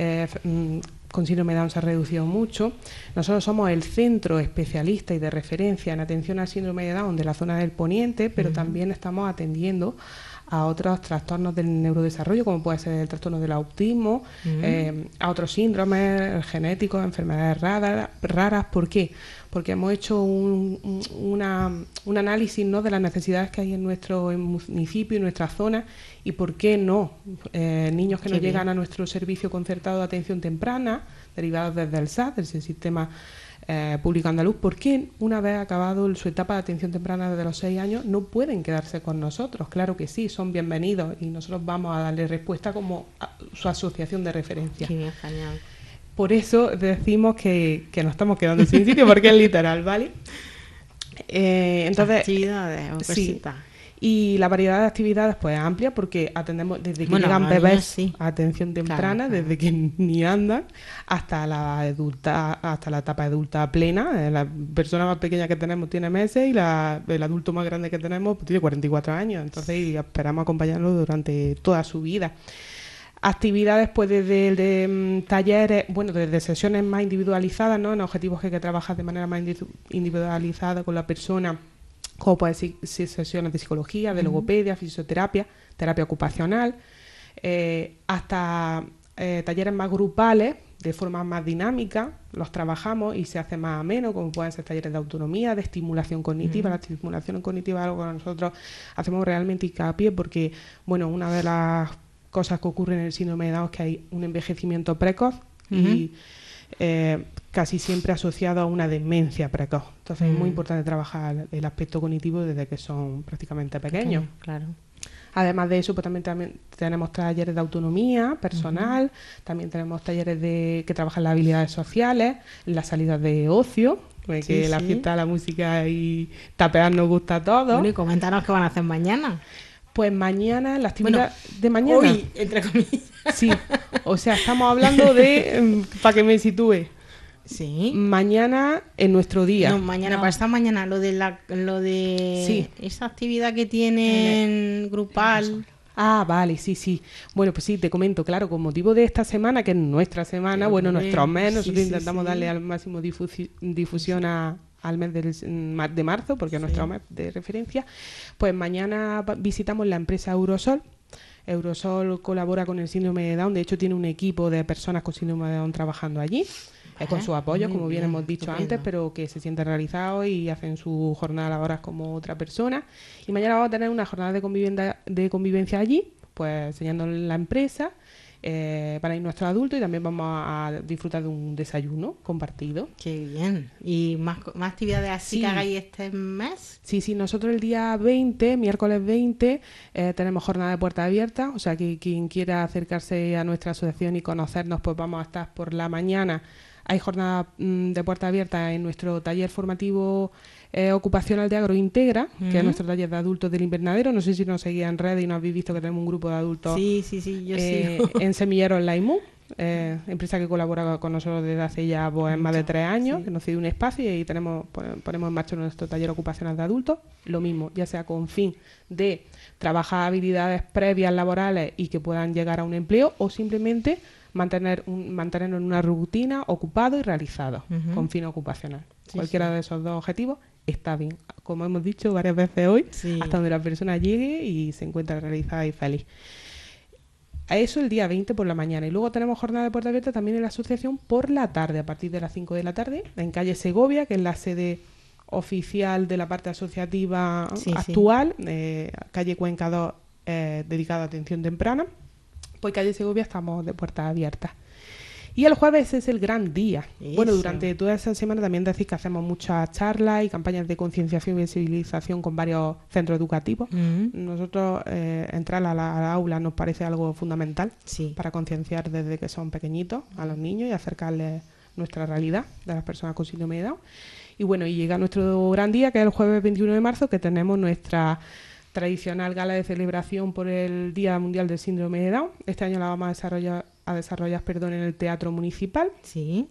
con síndrome de Down se ha reducido mucho. Nosotros somos el centro especialista y de referencia en atención al síndrome de Down de la zona del Poniente, pero también estamos atendiendo a otros trastornos del neurodesarrollo, como puede ser el trastorno del autismo, a otros síndromes genéticos, enfermedades raras. ¿Por qué? Porque hemos hecho un análisis, ¿no?, de las necesidades que hay en nuestro municipio y nuestra zona y por qué no. Niños que nos llegan a nuestro servicio concertado de atención temprana, derivados desde el SAT, del sistema público andaluz, ¿por qué una vez acabado su etapa de atención temprana desde los 6 años no pueden quedarse con nosotros? Claro que sí, son bienvenidos y nosotros vamos a darle respuesta como a su asociación de referencia. Qué genial. Por eso decimos que nos estamos quedando sin sitio, porque es literal, ¿vale? Entonces, actividades o cositas. Sí. Y la variedad de actividades pues es amplia porque atendemos desde que llegan bebés a atención temprana, claro. Desde que ni andan hasta la etapa adulta plena. La persona más pequeña que tenemos tiene meses y el adulto más grande que tenemos pues, tiene 44 años. Entonces esperamos acompañarlo durante toda su vida. Actividades pues desde talleres, bueno, desde sesiones más individualizadas, ¿no? En objetivos que hay que trabajar de manera más individualizada con la persona, como pueden ser sesiones de psicología, de logopedia, fisioterapia, terapia ocupacional, hasta talleres más grupales, de forma más dinámica, los trabajamos y se hace más ameno, como pueden ser talleres de autonomía, de estimulación cognitiva. La estimulación cognitiva es algo que nosotros hacemos realmente hincapié porque, bueno, una de las cosas que ocurren en el síndrome de Down es que hay un envejecimiento precoz y casi siempre asociado a una demencia precoz. Entonces es muy importante trabajar el aspecto cognitivo desde que son prácticamente pequeños. Claro. Además de eso, pues también tenemos talleres de autonomía personal, también tenemos talleres que trabajan las habilidades sociales, las salidas de ocio, que la fiesta, la música y tapear nos gusta a todos. Bueno, y coméntanos qué van a hacer mañana. Pues mañana, la actividad de mañana. Hoy, entre comillas. Sí, O sea, estamos hablando de, para que me sitúe, Sí. mañana en nuestro día. No, mañana, pasado mañana, lo de Sí. esa actividad que tienen grupal. Ah, vale, sí. Bueno, pues sí, te comento, claro, con motivo de esta semana, que es nuestra semana, Qué bueno, bueno. nuestro mes, nosotros Sí, intentamos sí. darle al máximo difusión al mes de marzo, porque es nuestro mes de referencia. Pues mañana visitamos la empresa Eurosol. Eurosol colabora con el síndrome de Down, de hecho tiene un equipo de personas con síndrome de Down trabajando allí. Con su apoyo, muy como bien bien, hemos dicho estupendo. antes, pero que se sienten realizados y hacen su jornada laboral como otra persona. Y mañana vamos a tener una jornada de convivencia allí, pues enseñando la empresa, para ir nuestros adultos, y también vamos a disfrutar de un desayuno compartido. Qué bien. ¿Y más actividades así Sí. que hagáis este mes? Sí, nosotros el día 20, miércoles 20, tenemos jornada de puerta abierta, o sea que quien quiera acercarse a nuestra asociación y conocernos, pues vamos a estar por la mañana. Hay jornada de puerta abierta en nuestro taller formativo ocupacional de Agrointegra, que es nuestro taller de adultos del invernadero. No sé si nos seguís en redes y nos habéis visto que tenemos un grupo de adultos Sí, yo sí. en Semilleros Laimu, empresa que colabora con nosotros desde hace ya pues, más de 3 años, que nos cede un espacio y ahí ponemos en marcha nuestro taller ocupacional de adultos. Lo mismo, ya sea con fin de trabajar habilidades previas laborales y que puedan llegar a un empleo, o simplemente mantenernos en una rutina, ocupado y realizado, con fin ocupacional. Cualquiera de esos dos objetivos está bien. Como hemos dicho varias veces hoy, hasta donde la persona llegue y se encuentre realizada y feliz. A eso el día 20 por la mañana. Y luego tenemos jornada de puerta abierta también en la asociación por la tarde, a partir de las 5 de la tarde, en calle Segovia, que es la sede oficial de la parte asociativa actual, calle Cuenca 2, dedicada a atención temprana. Pues calle Segovia estamos de puertas abiertas. Y el jueves es el gran día. Eso. Bueno, durante toda esa semana también decís que hacemos muchas charlas y campañas de concienciación y sensibilización con varios centros educativos. Nosotros entrar a la aula nos parece algo fundamental para concienciar desde que son pequeñitos a los niños y acercarles nuestra realidad de las personas con síndrome de Down. Y bueno, y llega nuestro gran día, que es el jueves 21 de marzo, que tenemos nuestra tradicional gala de celebración por el Día Mundial del Síndrome de Down. Este año la vamos a desarrollar en el Teatro Municipal. Sí.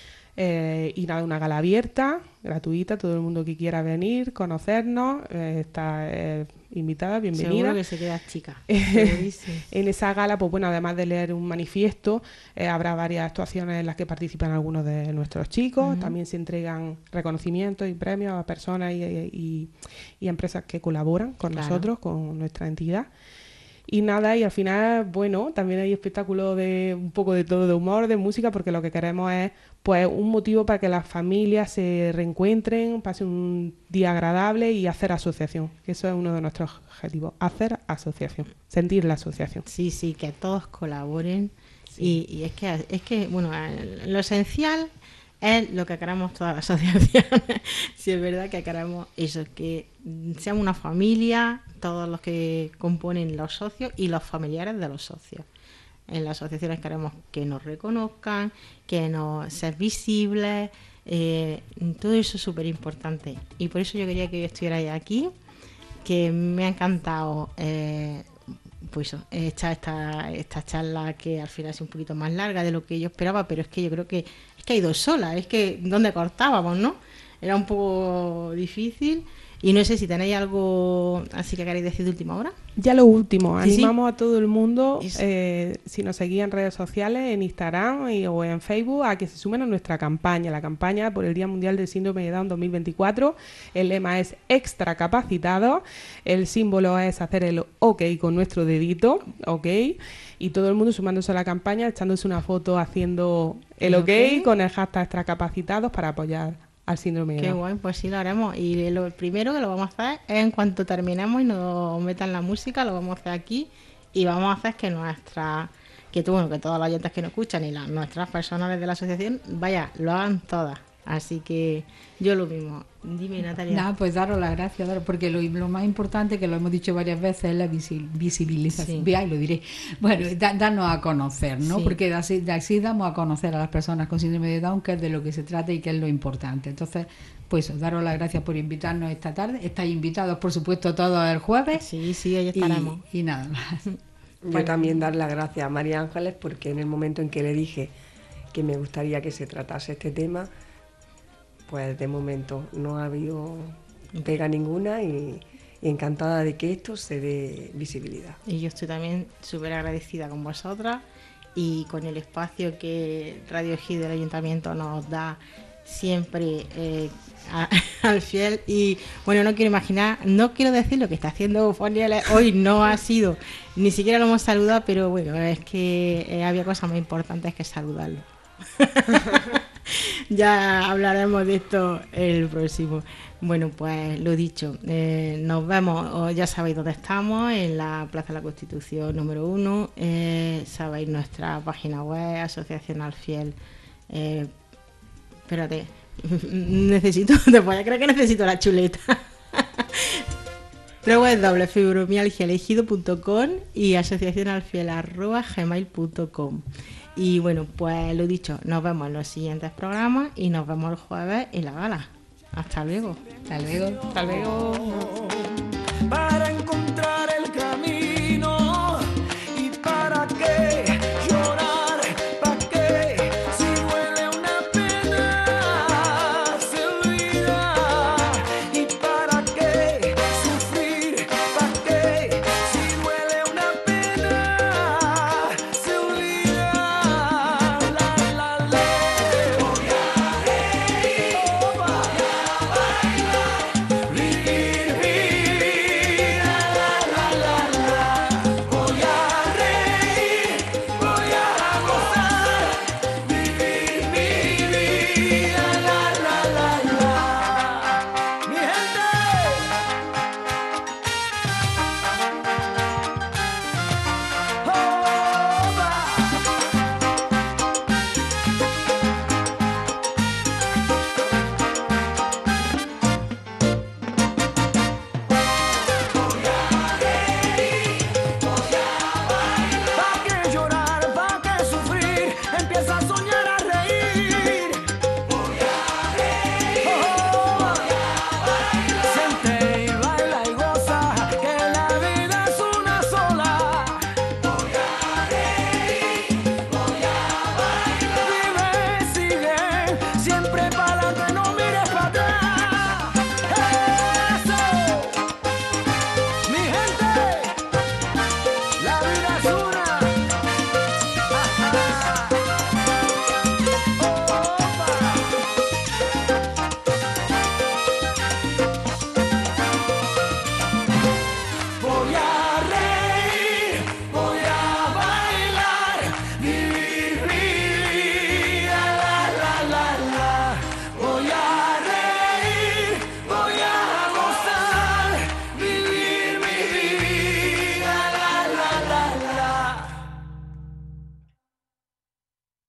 Y nada, una gala abierta, gratuita, todo el mundo que quiera venir, conocernos, está invitada, bienvenida. Seguro que se queda chica. En esa gala, pues bueno, además de leer un manifiesto, habrá varias actuaciones en las que participan algunos de nuestros chicos. También se entregan reconocimientos y premios a personas y empresas que colaboran con nosotros, con nuestra entidad. Y nada, y al final, bueno, también hay espectáculos de un poco de todo, de humor, de música, porque lo que queremos es pues un motivo para que las familias se reencuentren, pasen un día agradable y hacer asociación, que eso es uno de nuestros objetivos, hacer asociación, sentir la asociación. Sí, que todos colaboren. Y es que, bueno, lo esencial es lo que queremos todas las asociaciones. Si es verdad que queremos eso, que seamos una familia, todos los que componen los socios y los familiares de los socios. En las asociaciones queremos que nos reconozcan, que nos sean visibles, todo eso es súper importante. Y por eso yo quería que estuvierais aquí, que me ha encantado pues esta charla, que al final es un poquito más larga de lo que yo esperaba, pero es que yo creo que ha ido sola, es que ¿dónde cortábamos, no? Era un poco difícil. Y no sé si tenéis algo así que queréis decir de última hora. Ya lo último, Sí, animamos a todo el mundo, si nos seguís en redes sociales, en Instagram o en Facebook, a que se sumen a nuestra campaña, la campaña por el Día Mundial del Síndrome de Down 2024. El lema es extra capacitado, el símbolo es hacer el OK con nuestro dedito, OK, y todo el mundo sumándose a la campaña, echándose una foto haciendo el OK con el hashtag extra capacitados para apoyar al síndrome de Down. Qué guay, pues sí, lo haremos. Y lo primero que lo vamos a hacer es, en cuanto terminemos y nos metan la música, lo vamos a hacer aquí, y vamos a hacer que todos los oyentes que nos escuchan y nuestras personales de la asociación, lo hagan todas. Así que yo lo mismo. Dime, Natalia. Nada, pues daros las gracias, porque lo más importante, que lo hemos dicho varias veces, es la visibilización. Sí. Veáis, lo diré. Bueno, darnos a conocer, ¿no? Sí. Porque así damos a conocer a las personas con síndrome de Down, que es de lo que se trata y que es lo importante. Entonces, pues daros las gracias por invitarnos esta tarde. Estáis invitados, por supuesto, todos el jueves. Sí, ahí estaremos. Y nada más. Yo también dar las gracias a María Ángeles, porque en el momento en que le dije que me gustaría que se tratase este tema, pues de momento no ha habido pega ninguna y encantada de que esto se dé visibilidad. Y yo estoy también súper agradecida con vosotras y con el espacio que Radio Ejido del Ayuntamiento nos da siempre al Fiel. Y bueno, no quiero decir lo que está haciendo Foniel hoy, no ha sido, ni siquiera lo hemos saludado, pero bueno, es que había cosas más importantes que saludarlo. Ya hablaremos de esto el próximo. Bueno, pues lo dicho, nos vemos, ya sabéis dónde estamos, en la Plaza de la Constitución número 1, sabéis nuestra página web, Asociación al Fiel. Espérate, ¿te puedes creer que necesito la chuleta? www.fibromialgiaelegido.com y asociacionalfiel@gmail.com. Y bueno, pues lo dicho, nos vemos en los siguientes programas y nos vemos el jueves en la gala. Hasta luego. Hasta luego. Hasta luego.